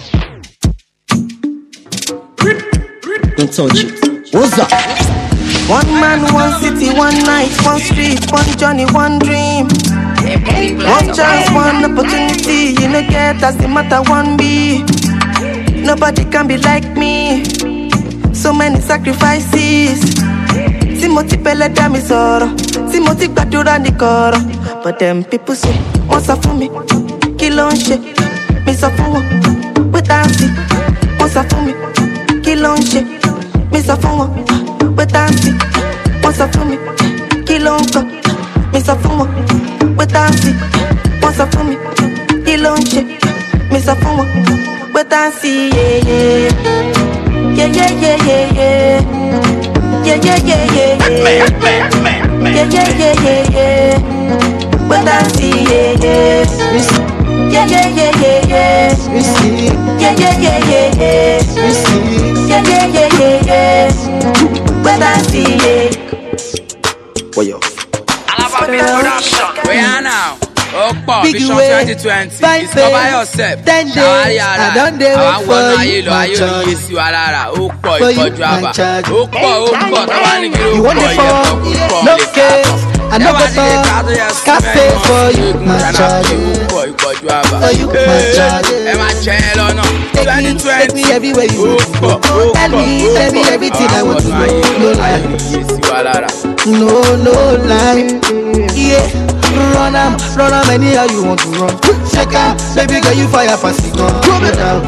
don't touch it? What's up? One man, one city, one night, one street, one journey, one dream. One chance, one opportunity. You know, get as the matter one be. Nobody can be like me. So many sacrifices. Timothy Pele dami soro. Timothy gbadura ni koro. But them people say, what's up for me? Kill on shit. Me so for one. We dancing. What's up for me? Kill on shit. Me so for one. We dancing. What's up for me? Kill on go. Me so for one. We dancing. What's up for me? Kill on shit. Me so for one. But I see, yeah, yeah, yeah, yeah, yeah, yeah, yeah, yeah, yeah, yeah, yeah, yeah, yeah, yeah, yeah, yeah. But I see, yeah, yeah, yeah, yeah, yeah, yeah, yeah, yeah, yeah, yeah, yeah, yeah, yeah, yeah, yeah, yeah, yeah. But I see, yeah. What yo? Where are now? Ọ̀pọ̀ Vision twenty twenty, discover yourself, ṣàwárí ara ẹ̀, àwọn wọnú ayé lọ, ayé ò ní yé sí wa lára, ó pọ̀ ìpọ̀jù àbá, ó pọ̀ ó pọ̀, tọ́wá ní kí ló pọ̀ ìyẹ̀pẹ̀ ó pọ̀ lè ká tán. Ẹ̀wá ti lè ká tó yẹ sí mẹ́rin wọn sí eégún, jàǹdà fún mi ó pọ̀ ìpọ̀jù àbá. Ẹ máa jẹ́ ẹ lọ́nà twenty twenty, ó pọ̀ ó pọ̀ ó pọ̀, àwọn wọnú ayé lọ, ayé ò ní yé sí wa lára. No, no lie, yeah. Run am, run am anyhow you want to run. Check out, baby girl you fire pass it gun. No doubt,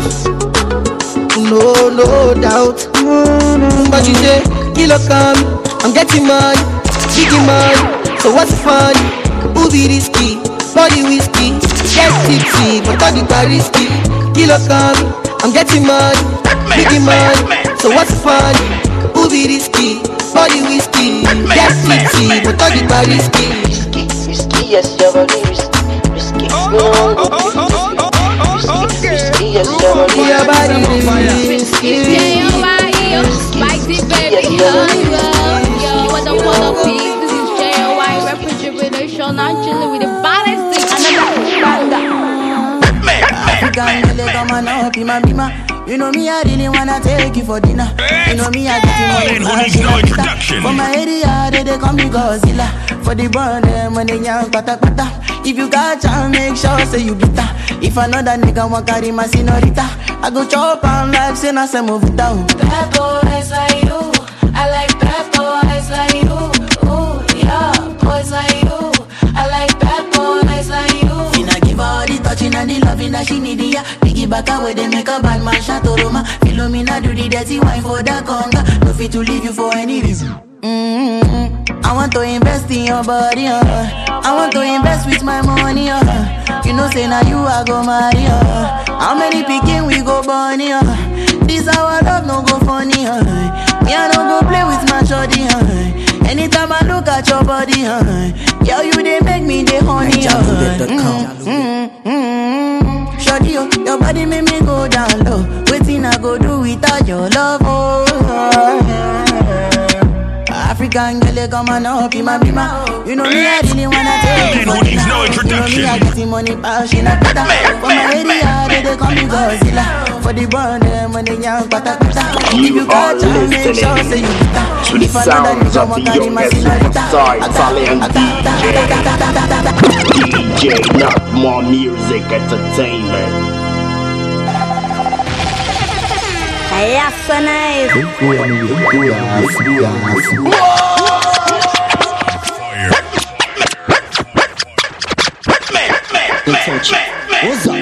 no, no doubt. But you say, you look on, I'm getting money, biggie money. So what's the fun? Who be risky? Body whiskey, get tipsy, but all the bar risky. You look on, I'm getting money, biggie money. So what's the fun? Who be risky? Body whiskey, get tipsy, but all the bar risky. Risky, yes, your body risky, risky. No, no, risky, risky, yes, your body your body risky. Spicy baby, yo, what the what the peace. This is J O Y refrigeration. I'm chilling with the baddest thing. African girl, come on now, bima bima. You know me, I really wanna take you for dinner. You know me, I get you money for for my area, they, they call me Godzilla. For the burn them when they young pata pata. If you got chance, make sure say you bitter. If another nigga want carry my senorita, I go chop on life, say na say move it down. Bad boys like you, I like bad boys like you. Ooh, yeah, boys like you, I like bad boys like you. Finna give her all the touching and the loving that she need, yeah. Biggie the back where they make a bad man shot Roma. Philomena do the dirty wine for the conga. No fit to leave you for any reason. Mm-hmm. I want to invest in your body, uh. I want to invest with my money, uh. You know say now you I go marry, uh. How many picking we go bunny, uh. This our love no go funny, uh. Me I no go play with my shorty, uh. Anytime I look at your body, uh. Yo, you they make me the honey, uh. Mm-hmm. Mm-hmm. Shorty, yo, your body make me go down low. Waiting I go do without your love, oh. African girl, come on up, be my, be my. You know me, I really wanna take you for dinner. No introduction. You know me, I get the money, passion, I put that. For my area, they, they call me Godzilla. For the burn, them when they young, pata, pata. If you catch them, make sure say you get that. To the sounds of the youngest superstar, Italian D J. D J, not more music entertainment. Yes, nice. What's up?